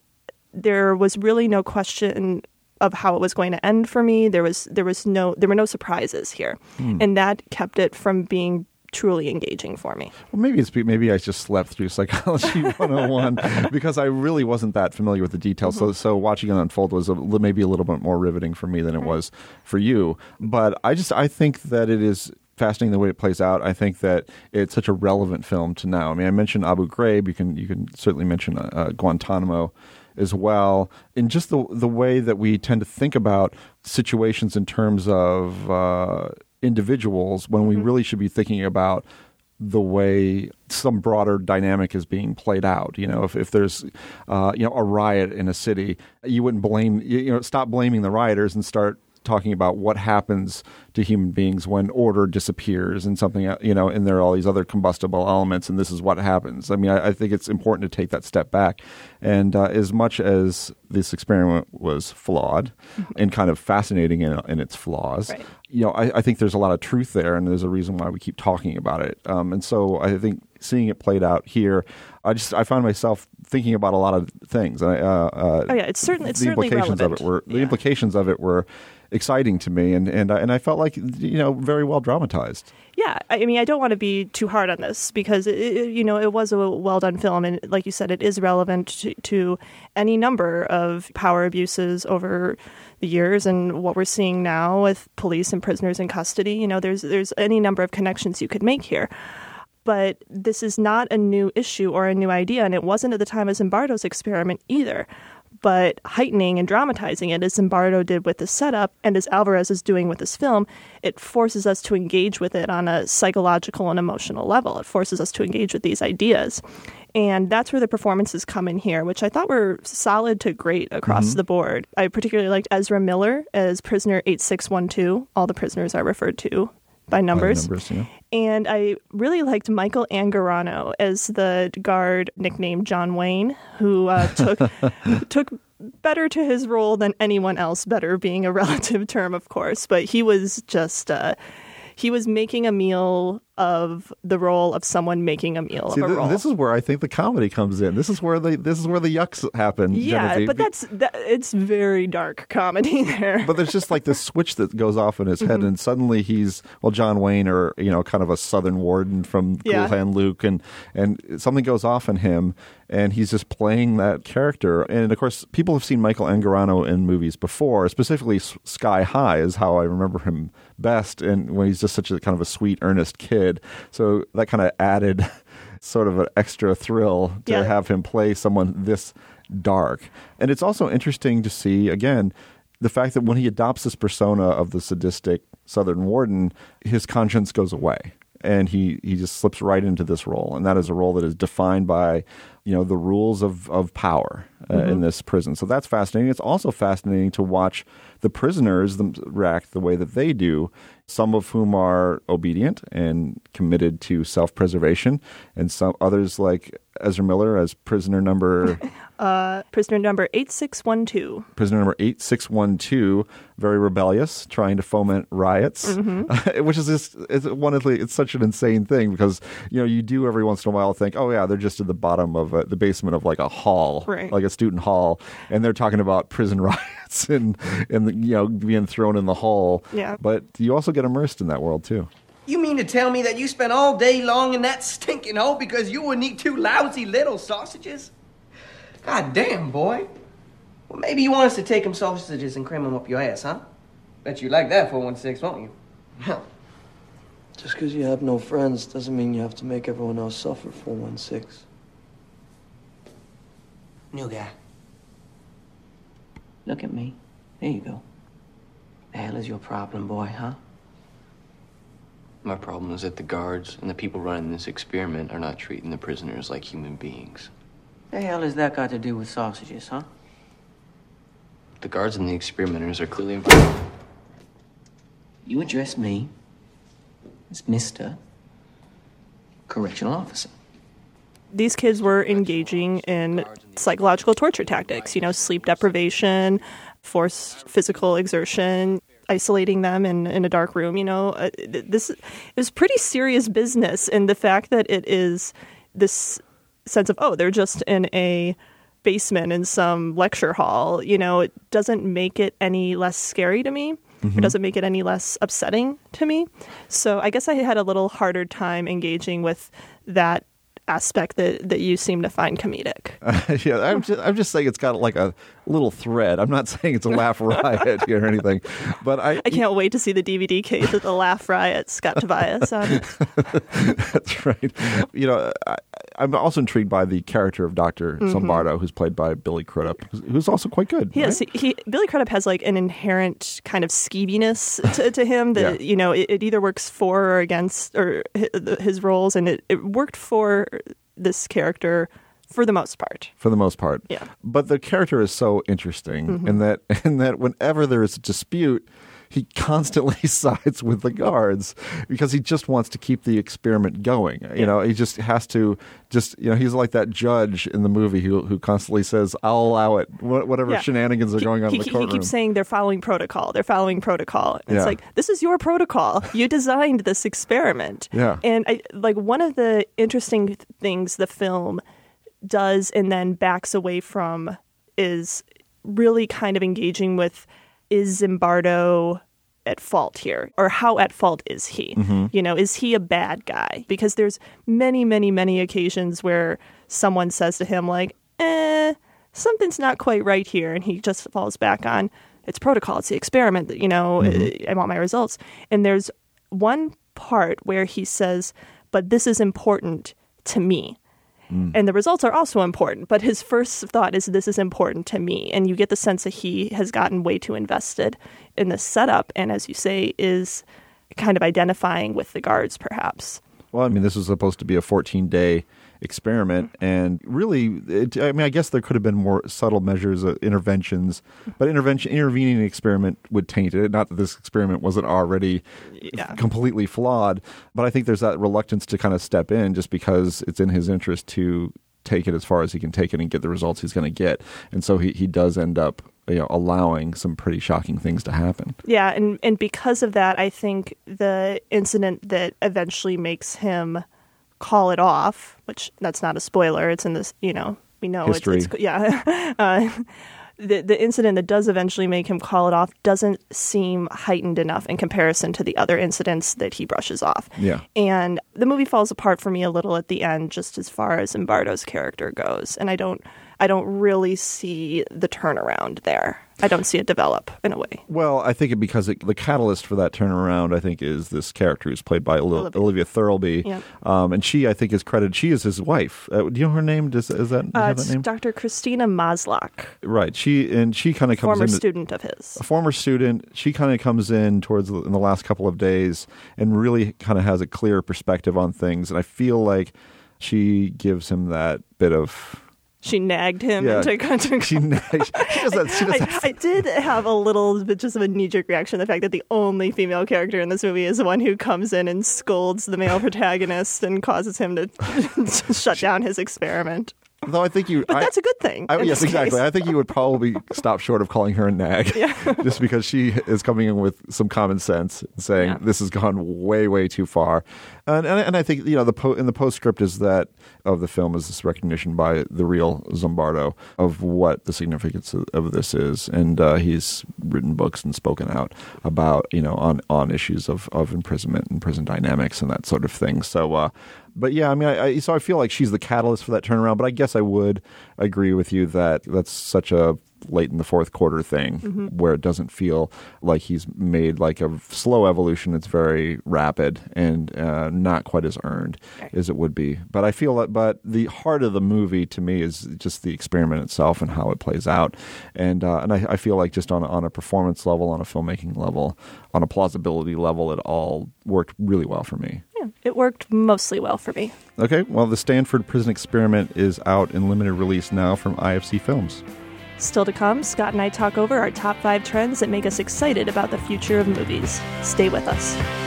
G: there was really no question of how it was going to end for me. There were no surprises here, and that kept it from being truly engaging for me.
F: Well, maybe I just slept through Psychology 101 because I really wasn't that familiar with the details. So watching it unfold was maybe a little bit more riveting for me than it was for you. But I think that it is fascinating the way it plays out. I think that it's such a relevant film to now. I mean, I mentioned Abu Ghraib. You can certainly mention Guantanamo as well. In just the way that we tend to think about situations in terms of individuals when we really should be thinking about the way some broader dynamic is being played out. If there's a riot in a city, you wouldn't stop blaming the rioters and start talking about what happens to human beings when order disappears and something, and there are all these other combustible elements, and this is what happens. I mean, I think it's important to take that step back. And as much as this experiment was flawed and kind of fascinating in its flaws, right. I think there's a lot of truth there, and there's a reason why we keep talking about it. And so I think seeing it played out here, I found myself thinking about a lot of things.
G: It's certainly relevant.
F: The implications of it were exciting to me, and I felt like very well dramatized.
G: Yeah, I mean, I don't want to be too hard on this because it was a well done film, and like you said, it is relevant to any number of power abuses over the years and what we're seeing now with police and prisoners in custody. There's any number of connections you could make here. But this is not a new issue or a new idea, and it wasn't at the time of Zimbardo's experiment either. But heightening and dramatizing it, as Zimbardo did with the setup, and as Alvarez is doing with this film, it forces us to engage with it on a psychological and emotional level. It forces us to engage with these ideas. And that's where the performances come in here, which I thought were solid to great across the board. I particularly liked Ezra Miller as prisoner 8612. All the prisoners are referred to by numbers.
F: Yeah.
G: And I really liked Michael Angarano as the guard nicknamed John Wayne, who took better to his role than anyone else, better being a relative term, of course. But he was just he was making a meal of the role of someone making a meal of a role.
F: This is where I think the comedy comes in. This is where the yucks happen.
G: Yeah,
F: Genevieve.
G: but it's very dark comedy there.
F: But there's just like this switch that goes off in his head, and suddenly he's John Wayne, or kind of a Southern warden from Cool Hand Luke, and something goes off in him, and he's just playing that character. And of course, people have seen Michael Angarano in movies before. Specifically, Sky High is how I remember him best, and when he's just such a kind of a sweet, earnest kid. So that kind of added sort of an extra thrill to have him play someone this dark. And it's also interesting to see, again, the fact that when he adopts this persona of the sadistic Southern warden, his conscience goes away. And he just slips right into this role. And that is a role that is defined by, the rules of power in this prison. So that's fascinating. It's also fascinating to watch the prisoners react the way that they do, some of whom are obedient and committed to self-preservation, and some others like Ezra Miller as prisoner number...
G: prisoner number 8612.
F: Prisoner number 8612, very rebellious, trying to foment riots, which is just, it's such an insane thing because, you do every once in a while think, oh yeah, they're just at the bottom of the basement of like a hall, like a student hall, and they're talking about prison riots and being thrown in the hole.
G: Yeah.
F: But you also get immersed in that world too.
Q: You mean to tell me that you spent all day long in that stinking hole because you wouldn't eat two lousy little sausages? God damn, boy. Well, maybe you want us to take them sausages and cram them up your ass, huh? Bet you like that, 416, won't you?
R: Just because you have no friends doesn't mean you have to make everyone else suffer, 416.
Q: New guy. Look at me. There you go. The hell is your problem, boy, huh?
N: My problem is that the guards and the people running this experiment are not treating the prisoners like human beings.
Q: The hell has that got to do with sausages, huh?
N: The guards and the experimenters are clearly...
Q: You address me as Mr. Correctional Officer.
G: These kids were engaging in psychological torture tactics, sleep deprivation, forced physical exertion, isolating them in a dark room. This is pretty serious business, and the fact that it is this sense of, they're just in a basement in some lecture hall, it doesn't make it any less scary to me. It doesn't make it any less upsetting to me. So I guess I had a little harder time engaging with that aspect that you seem to find comedic.
F: I'm just saying it's got like a little thread. I'm not saying it's a laugh riot or anything, but I
G: can't wait to see the DVD case with the laugh riot Scott Tobias on it.
F: That's right. I'm also intrigued by the character of Dr. Zimbardo, who's played by Billy Crudup, who's also quite good.
G: Yes, right? Billy Crudup has like an inherent kind of skeeviness to him that it either works for or against or his roles, and it worked for this character for the most part.
F: For the most part.
G: Yeah.
F: But the character is so interesting in that whenever there is a dispute, he constantly sides with the guards because he just wants to keep the experiment going. He just has to he's like that judge in the movie who constantly says, I'll allow it, whatever shenanigans are going on in the courtroom.
G: He keeps saying they're following protocol. They're following protocol. And it's like, this is your protocol. You designed this experiment.
F: Yeah.
G: And one of the interesting things the film does and then backs away from is really kind of engaging with, is Zimbardo at fault here? Or how at fault is he? Is he a bad guy? Because there's many, many, many occasions where someone says to him like, something's not quite right here. And he just falls back on, it's protocol, it's the experiment, I want my results. And there's one part where he says, but this is important to me. And the results are also important, but his first thought is, this is important to me. And you get the sense that he has gotten way too invested in the setup, and as you say, is kind of identifying with the guards, perhaps.
F: Well, this was supposed to be a 14-day experiment, and really, I guess there could have been more subtle measures, interventions, but intervening an experiment would taint it. Not that this experiment wasn't already completely flawed, but I think there's that reluctance to kind of step in just because it's in his interest to take it as far as he can take it and get the results he's going to get. And so he does end up allowing some pretty shocking things to happen.
G: Yeah, and because of that, I think the incident that eventually makes him call it off, which that's not a spoiler, it's in this, we know
F: history.
G: The incident that does eventually make him call it off doesn't seem heightened enough in comparison to the other incidents that he brushes off.
F: Yeah.
G: And the movie falls apart for me a little at the end, just as far as Zimbardo's character goes. And I don't really see the turnaround there. I don't see it develop in a way.
F: Well, I think the catalyst for that turnaround, I think, is this character who's played by Olivia Thirlby. Yep. And she, I think, is credited. She is his wife. Do you know her name? Is that name?
G: Dr. Christina Maslach.
F: Right. She kind of comes in.
G: Former student of his.
F: A former student. She kind of comes in in the last couple of days and really kind of has a clear perspective on things. And I feel like she gives him that bit of...
G: She nagged him into contact.
F: She does that.
G: I did have a little bit just of a knee-jerk reaction to the fact that the only female character in this movie is the one who comes in and scolds the male protagonist and causes him to shut down his experiment.
F: Though I think
G: but that's a good thing.
F: Yes, exactly. I think you would probably stop short of calling her a nag, just because she is coming in with some common sense, and saying this has gone way, way too far. And I think in the postscript is that of the film is this recognition by the real Zimbardo of what the significance of this is, and he's written books and spoken out about on issues of imprisonment and prison dynamics and that sort of thing. So. But yeah, so I feel like she's the catalyst for that turnaround. But I guess I would agree with you that that's such a late in the fourth quarter thing where it doesn't feel like he's made like a slow evolution. It's very rapid and not quite as earned as it would be. But I feel that, but the heart of the movie to me is just the experiment itself and how it plays out. And I feel like just on a performance level, on a filmmaking level, on a plausibility level, it all worked really well for me.
G: Yeah, it worked mostly well for me.
F: Okay, well, the Stanford Prison Experiment is out in limited release now from IFC Films.
G: Still to come, Scott and I talk over our top 5 trends that make us excited about the future of movies. Stay with us.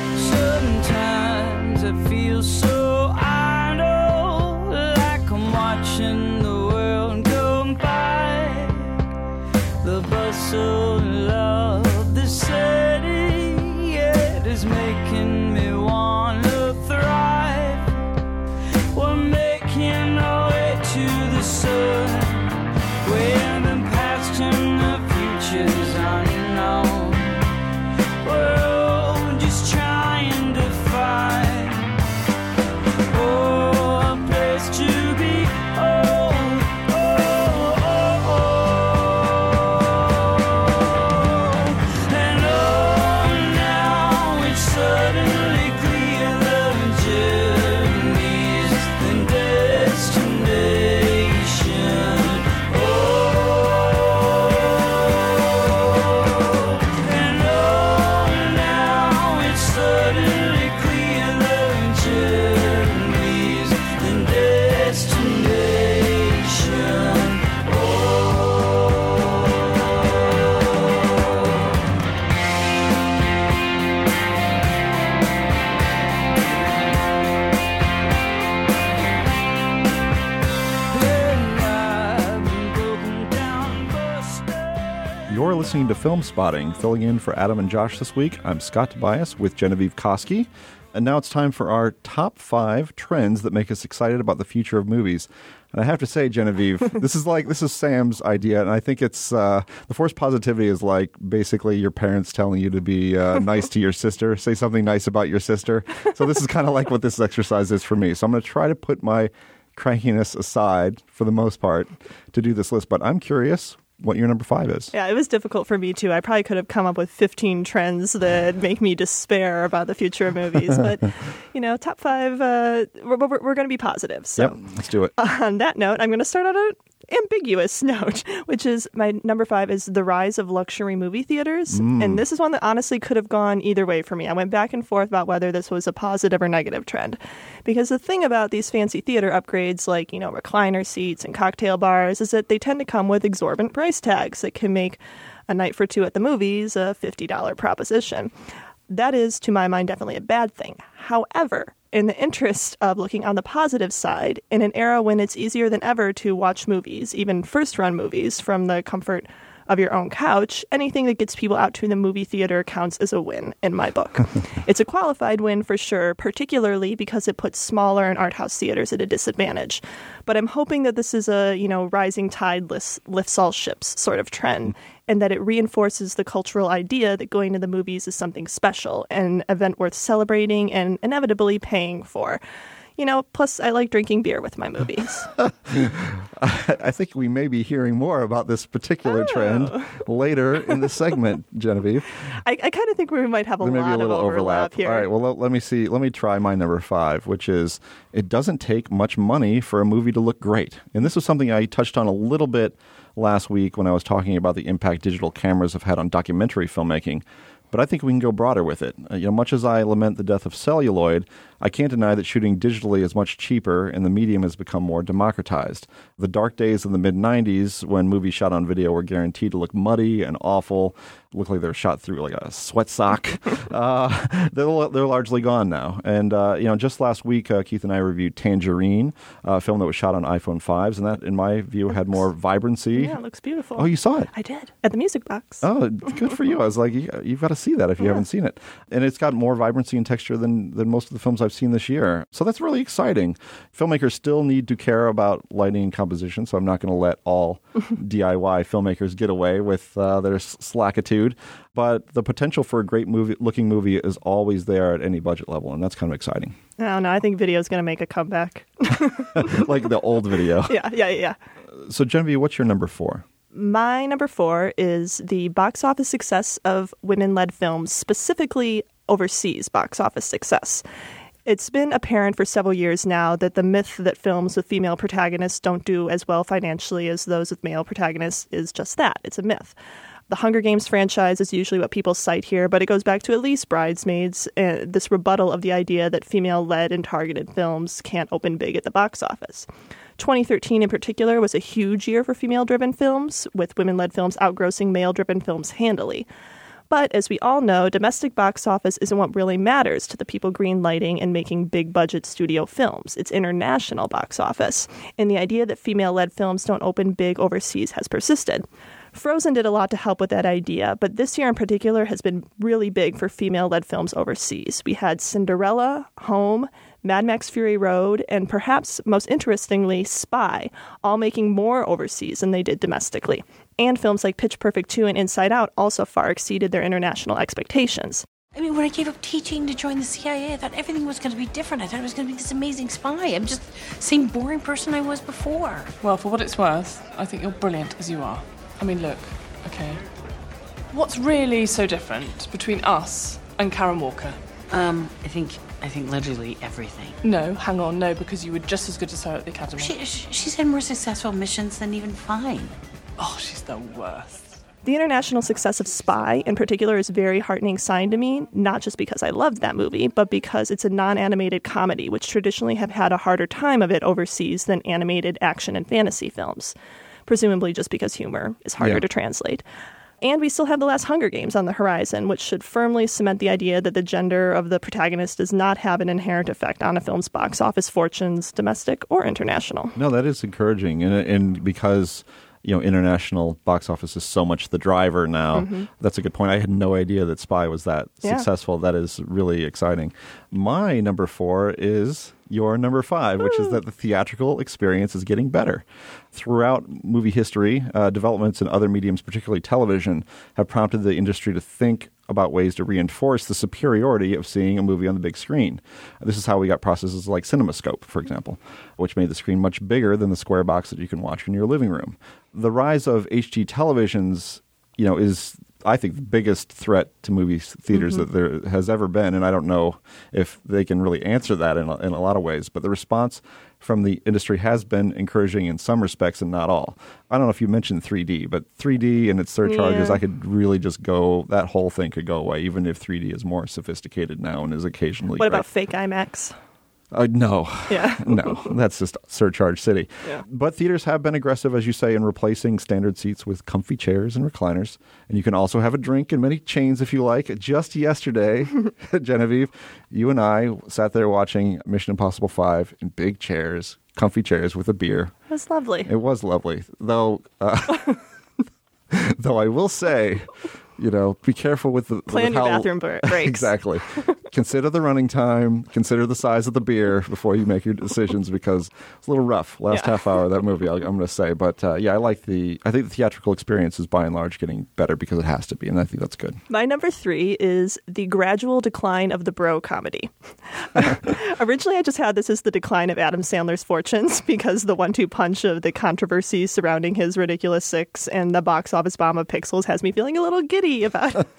J: Sometimes it feels so idle, like I'm watching the world go by. The bustle of the city, it is making me want to thrive. We're making our way to the sun.
F: are listening to Film Spotting. Filling in for Adam and Josh this week, I'm Scott Tobias with Genevieve Koski. And now it's time for our top 5 trends that make us excited about the future of movies. And I have to say, Genevieve, this is Sam's idea, and I think it's the forced positivity is like basically your parents telling you to be nice to your sister, say something nice about your sister. So this is kind of like what this exercise is for me. So I'm going to try to put my crankiness aside for the most part to do this list, but I'm curious what your number 5 is.
G: Yeah, it was difficult for me too. I probably could have come up with 15 trends that make me despair about the future of movies. But, top 5, we're going to be positive. So.
F: Yep, let's do it.
G: On that note, I'm going to start on an ambiguous note, which is my number 5 is the rise of luxury movie theaters. And this is one that honestly could have gone either way for me. I went back and forth about whether this was a positive or negative trend. Because the thing about these fancy theater upgrades like, recliner seats and cocktail bars is that they tend to come with exorbitant price tags that can make a night for two at the movies a $50 proposition. That is, to my mind, definitely a bad thing. However, in the interest of looking on the positive side, in an era when it's easier than ever to watch movies, even first-run movies, from the comfort of your own couch, anything that gets people out to the movie theater counts as a win in my book. It's a qualified win for sure, particularly because it puts smaller and art house theaters at a disadvantage. But I'm hoping that this is a, rising tide lifts all ships sort of trend, and that it reinforces the cultural idea that going to the movies is something special, an event worth celebrating and inevitably paying for. Plus I like drinking beer with my movies.
F: I think we may be hearing more about this particular trend later in the segment, Genevieve.
G: I kind of think we might have a lot of overlap here.
F: All right, well, let me see. Let me try my number 5, which is it doesn't take much money for a movie to look great. And this was something I touched on a little bit last week when I was talking about the impact digital cameras have had on documentary filmmaking. But I think we can go broader with it. Much as I lament the death of celluloid, I can't deny that shooting digitally is much cheaper and the medium has become more democratized. The dark days of the mid-90s when movies shot on video were guaranteed to look muddy and awful, look like they were shot through like a sweat sock. They're largely gone now. And, just last week, Keith and I reviewed Tangerine, a film that was shot on iPhone 5s, and that, in my view, had more vibrancy.
G: Yeah, it looks beautiful.
F: Oh, you saw it?
G: I did, at the Music Box.
F: Oh, good for you. I was like, you've got to see that if you haven't seen it. And it's got more vibrancy and texture than most of the films I've seen this year. So that's really exciting. Filmmakers still need to care about lighting and composition, so I'm not going to let all DIY filmmakers get away with their slackitude. But the potential for a great looking movie is always there at any budget level, and that's kind of exciting.
G: Oh, no, I think video is going to make a comeback.
F: Like the old video.
G: Yeah.
F: So, Genevieve, what's your number 4?
G: My number 4 is the box office success of women-led films, specifically overseas box office success. It's been apparent for several years now that the myth that films with female protagonists don't do as well financially as those with male protagonists is just that. It's a myth. The Hunger Games franchise is usually what people cite here, but it goes back to at least Bridesmaids, this rebuttal of the idea that female-led and targeted films can't open big at the box office. 2013 in particular was a huge year for female-driven films, with women-led films outgrossing male-driven films handily. But as we all know, domestic box office isn't what really matters to the people greenlighting and making big-budget studio films. It's international box office. And the idea that female-led films don't open big overseas has persisted. Frozen did a lot to help with that idea, but this year in particular has been really big for female-led films overseas. We had Cinderella, Home, Mad Max Fury Road, and perhaps most interestingly, Spy, all making more overseas than they did domestically. And films like Pitch Perfect 2 and Inside Out also far exceeded their international expectations.
S: I mean, when I gave up teaching to join the CIA, I thought everything was going to be different. I thought I was going to be this amazing spy. I'm just the same boring person I was before.
T: Well, for what it's worth, I think you're brilliant as you are. I mean, look, okay. What's really so different between us and Karen Walker?
S: I think literally everything.
T: No, hang on, no, because you were just as good as her at the academy.
S: She's had more successful missions than even Fine.
T: Oh, she's the worst.
G: The international success of Spy, in particular, is a very heartening sign to me, not just because I loved that movie, but because it's a non-animated comedy, which traditionally have had a harder time of it overseas than animated action and fantasy films, presumably just because humor is harder to translate. And we still have the last Hunger Games on the horizon, which should firmly cement the idea that the gender of the protagonist does not have an inherent effect on a film's box office fortunes, domestic or international.
F: No, that is encouraging. And because international box office is so much the driver now.
G: Mm-hmm.
F: That's a good point. I had no idea that Spy was that successful. That is really exciting. My number 4 is your number 5, which is that the theatrical experience is getting better. Throughout movie history, developments in other mediums, particularly television, have prompted the industry to think about ways to reinforce the superiority of seeing a movie on the big screen. This is how we got processes like CinemaScope, for example, which made the screen much bigger than the square box that you can watch in your living room. The rise of HD televisions, is, I think, the biggest threat to movie theaters that there has ever been, and I don't know if they can really answer that in a lot of ways, but the response from the industry has been encouraging in some respects and not all. I don't know if you mentioned 3D, but 3D and its surcharges, I could really just that whole thing could go away, even if 3D is more sophisticated now and is occasionally
G: What about fake IMAX?
F: No.
G: Yeah.
F: No, that's just surcharge city.
G: Yeah.
F: But theaters have been aggressive, as you say, in replacing standard seats with comfy chairs and recliners. And you can also have a drink in many chains if you like. Just yesterday, Genevieve, you and I sat there watching Mission Impossible 5 in big chairs, comfy chairs with a beer.
G: It was lovely.
F: It was lovely. Though I will say, be careful with the...
G: Plan your bathroom breaks.
F: Exactly. Consider the running time. Consider the size of the beer before you make your decisions, because it's a little rough last half hour of that movie, I'm going to say. But I think the theatrical experience is by and large getting better because it has to be, and I think that's good.
G: My number 3 is the gradual decline of the bro comedy. Originally, I just had this as the decline of Adam Sandler's fortunes, because the 1-2 punch of the controversy surrounding his Ridiculous Six and the box office bomb of Pixels has me feeling a little giddy about it.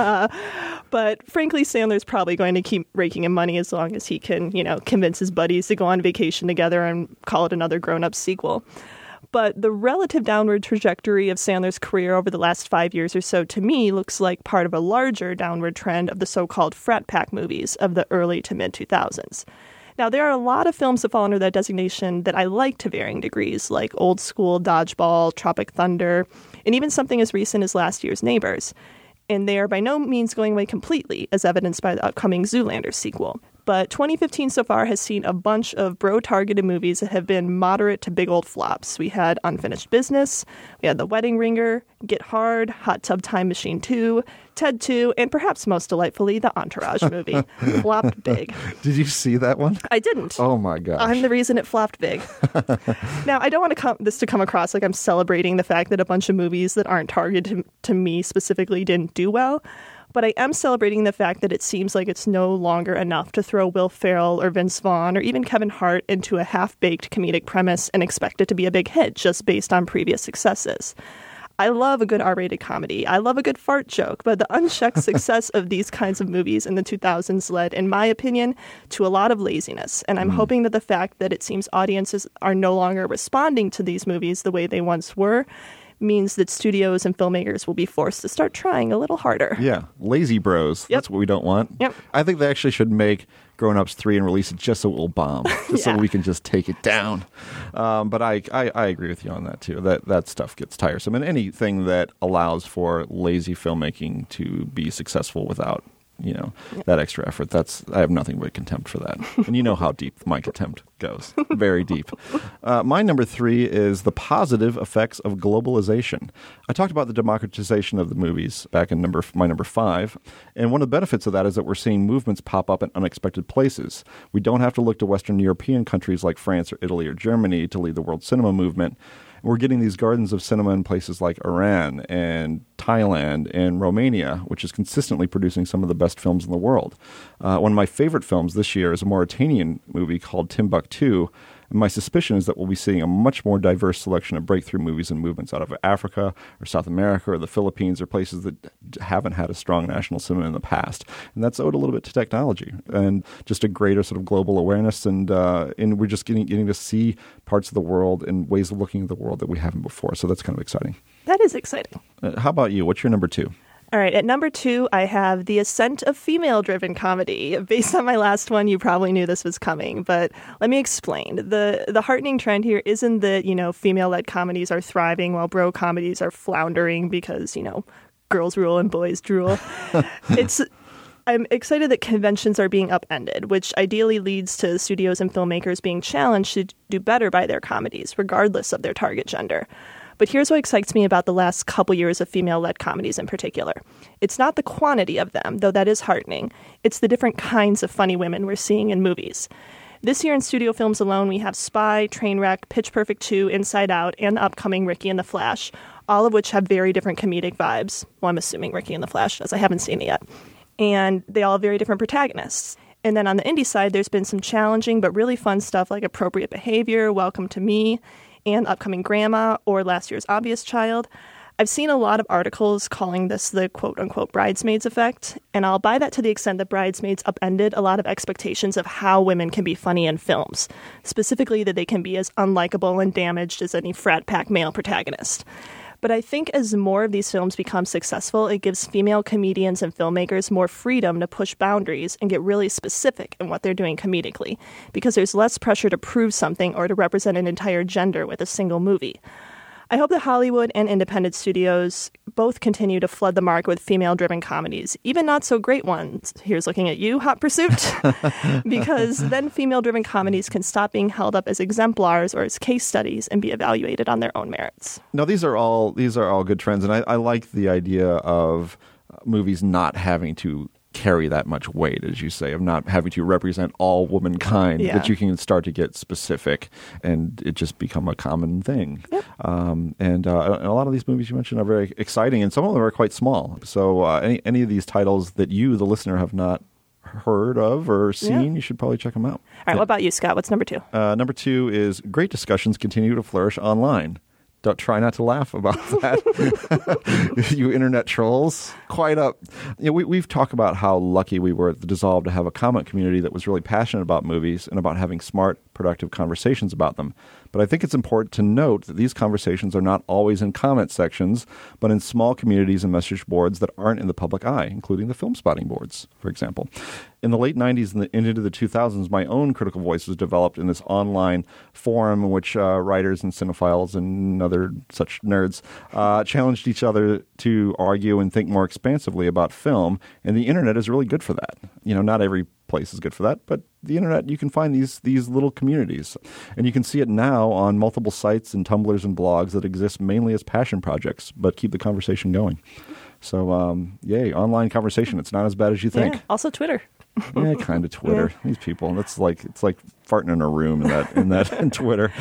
G: But frankly, Sandler's probably going to keep raking in money as long as he can, convince his buddies to go on vacation together and call it another grown-up sequel. But the relative downward trajectory of Sandler's career over the last 5 years or so, to me, looks like part of a larger downward trend of the so-called frat pack movies of the early to mid-2000s. Now, there are a lot of films that fall under that designation that I like to varying degrees, like Old School, Dodgeball, Tropic Thunder, and even something as recent as last year's Neighbors. And they are by no means going away completely, as evidenced by the upcoming Zoolander sequel. But 2015 so far has seen a bunch of bro-targeted movies that have been moderate to big old flops. We had Unfinished Business, we had The Wedding Ringer, Get Hard, Hot Tub Time Machine 2, Ted 2, and perhaps most delightfully, the Entourage movie. Flopped big.
F: Did you see that one?
G: I didn't.
F: Oh my gosh.
G: I'm the reason it flopped big. Now, I don't want this to come across like I'm celebrating the fact that a bunch of movies that aren't targeted to me specifically didn't do well. But I am celebrating the fact that it seems like it's no longer enough to throw Will Ferrell or Vince Vaughn or even Kevin Hart into a half-baked comedic premise and expect it to be a big hit just based on previous successes. I love a good R-rated comedy. I love a good fart joke, but the unchecked success of these kinds of movies in the 2000s led, in my opinion, to a lot of laziness. And I'm hoping that the fact that it seems audiences are no longer responding to these movies the way they once were means that studios and filmmakers will be forced to start trying a little harder.
F: Yeah, lazy bros. Yep. That's what we don't want.
G: Yep.
F: I think they actually should make Grown Ups 3 and release it just so it will bomb, just so we can just take it down. But I agree with you on that, too. That stuff gets tiresome. And anything that allows for lazy filmmaking to be successful without that extra effort, I have nothing but contempt for that. And you know how deep my contempt goes. Very deep. My number 3 is the positive effects of globalization. I talked about the democratization of the movies back in my number 5. And one of the benefits of that is that we're seeing movements pop up in unexpected places. We don't have to look to Western European countries like France or Italy or Germany to lead the world cinema movement. We're getting these gardens of cinema in places like Iran and Thailand and Romania, which is consistently producing some of the best films in the world. One of my favorite films this year is a Mauritanian movie called Timbuktu. And my suspicion is that we'll be seeing a much more diverse selection of breakthrough movies and movements out of Africa or South America or the Philippines or places that haven't had a strong national cinema in the past. And that's owed a little bit to technology and just a greater sort of global awareness. And we're just getting to see parts of the world and ways of looking at the world that we haven't before. So that's kind of exciting.
G: That is exciting.
F: How about you? What's your number 2?
G: All right, at number 2, I have The Ascent of Female-Driven Comedy. Based on my last one, you probably knew this was coming, but let me explain. The heartening trend here isn't that, female-led comedies are thriving while bro comedies are floundering because, girls rule and boys drool. I'm excited that conventions are being upended, which ideally leads to studios and filmmakers being challenged to do better by their comedies, regardless of their target gender. But here's what excites me about the last couple years of female-led comedies in particular. It's not the quantity of them, though that is heartening. It's the different kinds of funny women we're seeing in movies. This year in studio films alone, we have Spy, Trainwreck, Pitch Perfect 2, Inside Out, and the upcoming Ricky and the Flash, all of which have very different comedic vibes. Well, I'm assuming Ricky and the Flash does. I haven't seen it yet. And they all have very different protagonists. And then on the indie side, there's been some challenging but really fun stuff like Appropriate Behavior, Welcome to Me, and upcoming Grandma, or last year's Obvious Child. I've seen a lot of articles calling this the quote-unquote bridesmaids effect, and I'll buy that to the extent that Bridesmaids upended a lot of expectations of how women can be funny in films, specifically that they can be as unlikable and damaged as any frat pack male protagonist. But I think as more of these films become successful, it gives female comedians and filmmakers more freedom to push boundaries and get really specific in what they're doing comedically, because there's less pressure to prove something or to represent an entire gender with a single movie. I hope that Hollywood and independent studios both continue to flood the market with female-driven comedies, even not-so-great ones. Here's looking at you, Hot Pursuit. Because then female-driven comedies can stop being held up as exemplars or as case studies and be evaluated on their own merits.
F: No, these are all good trends, and I like the idea of movies not having to carry that much weight, as you say, of not having to represent all womankind, that you can start to get specific and it just become a common thing.
G: Yep.
F: And a lot of these movies you mentioned are very exciting, and some of them are quite small. So any of these titles that you, the listener, have not heard of or seen, you should probably check them out.
G: All right, what about you, Scott? What's number 2?
F: Number 2 is Great Discussions Continue to Flourish Online. Don't try not to laugh about that, you internet trolls. Quite up. We've talked about how lucky we were at the Dissolve to have a comment community that was really passionate about movies and about having smart, productive conversations about them. But I think it's important to note that these conversations are not always in comment sections, but in small communities and message boards that aren't in the public eye, including the film spotting boards, for example. In the late 90s and into the 2000s, my own critical voice was developed in this online forum in which writers and cinephiles and other such nerds challenged each other to argue and think more expansively about film, and the internet is really good for that. Not every place is good for that, but the internet, you can find these little communities, and you can see it now on multiple sites and Tumblrs and blogs that exist mainly as passion projects, but keep the conversation going. So, yay, online conversation. It's not as bad as you think.
G: Yeah, also Twitter.
F: Yeah, kind of Twitter. These people, it's like farting in a room in Twitter.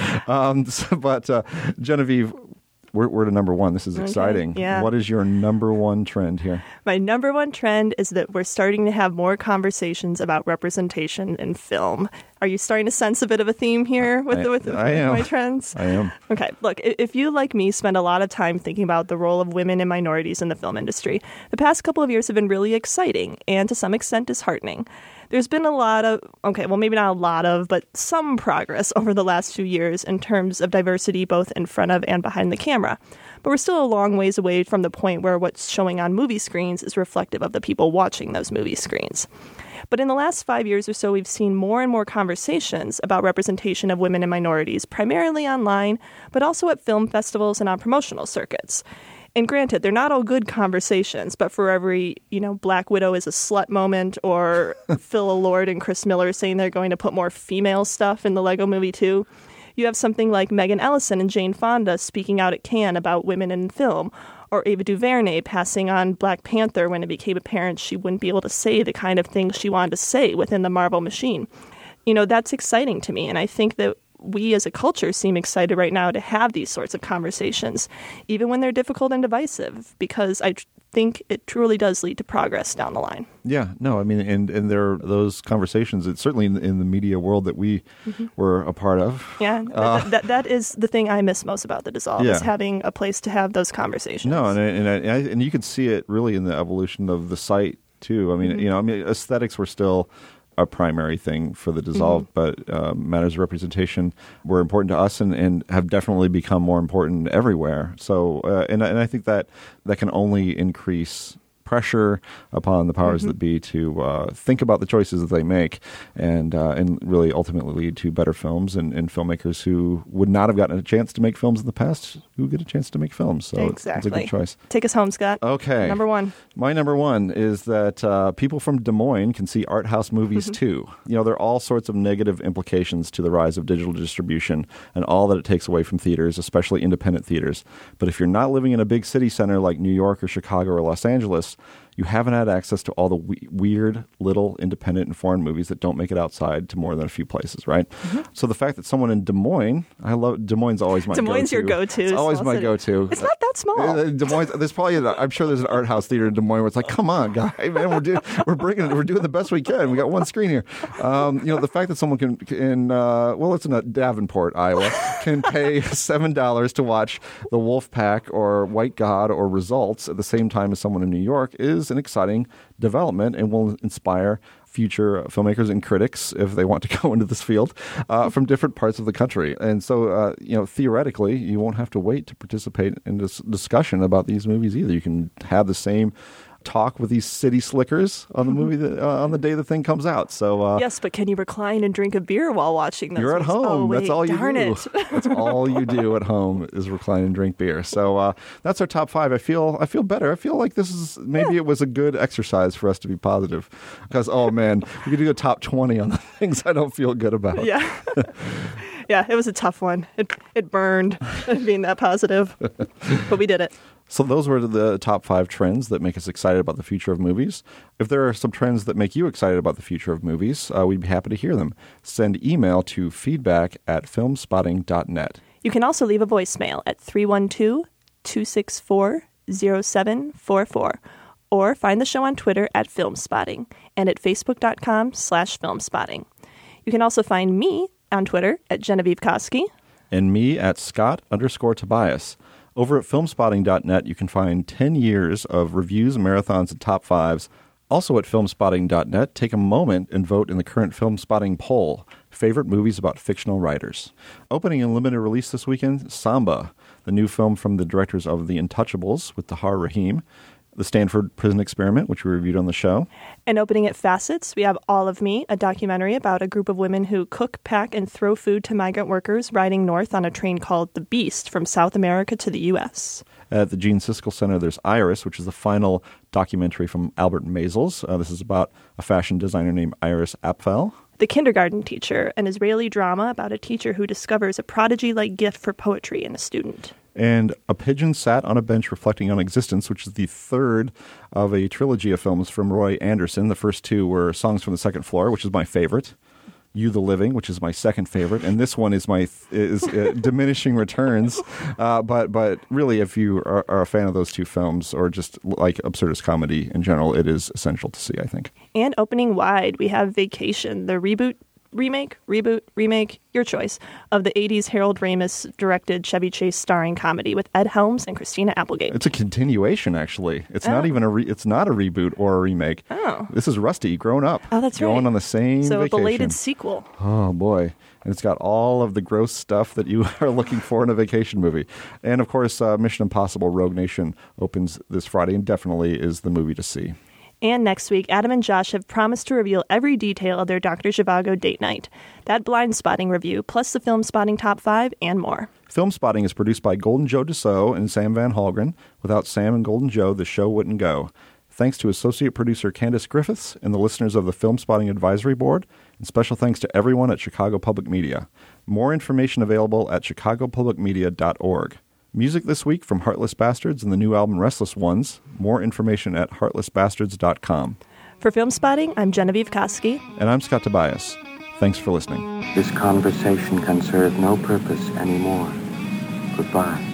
F: But Genevieve, we're to number 1. This is exciting.
G: Yeah.
F: What is your number 1 trend here?
G: My number 1 trend is that we're starting to have more conversations about representation in film. Are you starting to sense a bit of a theme here with my trends?
F: I am.
G: Okay, look, if you, like me, spend a lot of time thinking about the role of women and minorities in the film industry, the past couple of years have been really exciting and to some extent disheartening. There's been a lot of, maybe not a lot of, but some progress over the last few years in terms of diversity both in front of and behind the camera. But we're still a long ways away from the point where what's showing on movie screens is reflective of the people watching those movie screens. But in the last 5 years or so, we've seen more and more conversations about representation of women and minorities, primarily online, but also at film festivals and on promotional circuits. And granted, they're not all good conversations, but for every, Black Widow is a slut moment, or Phil Lord and Chris Miller saying they're going to put more female stuff in the Lego Movie 2, you have something like Megan Ellison and Jane Fonda speaking out at Cannes about women in film, or Ava DuVernay passing on Black Panther when it became apparent she wouldn't be able to say the kind of things she wanted to say within the Marvel machine. That's exciting to me, and I think that we as a culture seem excited right now to have these sorts of conversations, even when they're difficult and divisive, because I think it truly does lead to progress down the line.
F: Yeah, no, I mean, and there are those conversations, it's certainly in the media world that we were a part of.
G: Yeah, that is the thing I miss most about the Dissolve, is having a place to have those conversations.
F: No, and you can see it really in the evolution of the site, too. I mean, aesthetics were still a primary thing for the Dissolve, but matters of representation were important to us and have definitely become more important everywhere. So, and I think that can only increase pressure upon the powers that be to think about the choices that they make and really ultimately lead to better films and filmmakers who would not have gotten a chance to make films in the past who get a chance to make films. So
G: exactly.
F: It's a good choice.
G: Take us home, Scott.
F: Okay.
G: Number one.
F: My number one is that people from Des Moines can see art house movies too. You know, there are all sorts of negative implications to the rise of digital distribution and all that it takes away from theaters, especially independent theaters. But if you're not living in a big city center like New York or Chicago or Los Angeles, you haven't had access to all the weird little independent and foreign movies that don't make it outside to more than a few places, right? So the fact that someone in Des Moines, I love Des Moines, always my
G: Des
F: go-to.
G: Moines your go-to.
F: It's always my go-to.
G: It's not that small.
F: Des Moines, there's probably I'm sure there's an art house theater in Des Moines where it's like, come on, guy, man, we're doing the best we can. We got one screen here. The fact that someone can it's in Davenport, Iowa, can pay $7 to watch The Wolf Pack or White God or Results at the same time as someone in New York is an exciting development and will inspire future filmmakers and critics, if they want to go into this field, from different parts of the country. And so, theoretically, you won't have to wait to participate in this discussion about these movies either. You can have the same talk with these city slickers on the movie on the day the thing comes out. So
G: yes, but can you recline and drink a beer while watching this?
F: You're at home.
G: Oh, wait,
F: that's all you
G: darn
F: do.
G: It.
F: That's all you do at home is recline and drink beer. So that's our top 5. I feel better. I feel like this is it was a good exercise for us to be positive, because oh man, we could do a top 20 on the things I don't feel good about.
G: Yeah. Yeah, it was a tough one. It burned being that positive, but we did it.
F: So those were the top 5 trends that make us excited about the future of movies. If there are some trends that make you excited about the future of movies, we'd be happy to hear them. Send email to feedback@filmspotting.net.
G: You can also leave a voicemail at 312-264-0744 or find the show on Twitter at Filmspotting and at facebook.com/filmspotting. You can also find me on Twitter at Genevieve Koski.
F: And me at Scott_Tobias. Over at filmspotting.net, you can find 10 years of reviews, marathons, and top 5s. Also at filmspotting.net, take a moment and vote in the current Filmspotting poll, favorite movies about fictional writers. Opening in limited release this weekend, Samba, the new film from the directors of The Untouchables with Tahar Rahim, The Stanford Prison Experiment, which we reviewed on the show.
G: And opening at Facets, we have All of Me, a documentary about a group of women who cook, pack, and throw food to migrant workers riding north on a train called The Beast from South America to the U.S.
F: At the Gene Siskel Center, there's Iris, which is the final documentary from Albert Maysles. This is about a fashion designer named Iris Apfel.
G: The Kindergarten Teacher, an Israeli drama about a teacher who discovers a prodigy-like gift for poetry in a student.
F: And A Pigeon Sat on a Bench Reflecting on Existence, which is the third of a trilogy of films from Roy Andersson. The first 2 were Songs from the Second Floor, which is my favorite. You the Living, which is my second favorite, and this one is diminishing returns. But really, if you are a fan of those 2 films, or just like absurdist comedy in general, it is essential to see, I think.
G: And opening wide, we have Vacation, the remake, your choice, of the 80s Harold Ramis directed Chevy Chase starring comedy with Ed Helms and Christina Applegate.
F: It's a continuation, actually. It's not even it's not a reboot or a remake.
G: Oh.
F: This is Rusty grown up.
G: Oh, that's right.
F: Going on the same
G: vacation. So a belated sequel.
F: Oh, boy. And it's got all of the gross stuff that you are looking for in a vacation movie. And, of course, Mission Impossible Rogue Nation opens this Friday and definitely is the movie to see.
G: And next week, Adam and Josh have promised to reveal every detail of their Dr. Zhivago date night, that blind spotting review, plus the Film Spotting Top 5 and more.
F: Film Spotting is produced by Golden Joe Dassault and Sam Van Halgren. Without Sam and Golden Joe, the show wouldn't go. Thanks to associate producer Candace Griffiths and the listeners of the Film Spotting Advisory Board, and special thanks to everyone at Chicago Public Media. More information available at chicagopublicmedia.org. Music this week from Heartless Bastards and the new album Restless Ones. More information at heartlessbastards.com.
G: For Film Spotting, I'm Genevieve Koski.
F: And I'm Scott Tobias. Thanks for listening.
K: This conversation can serve no purpose anymore. Goodbye.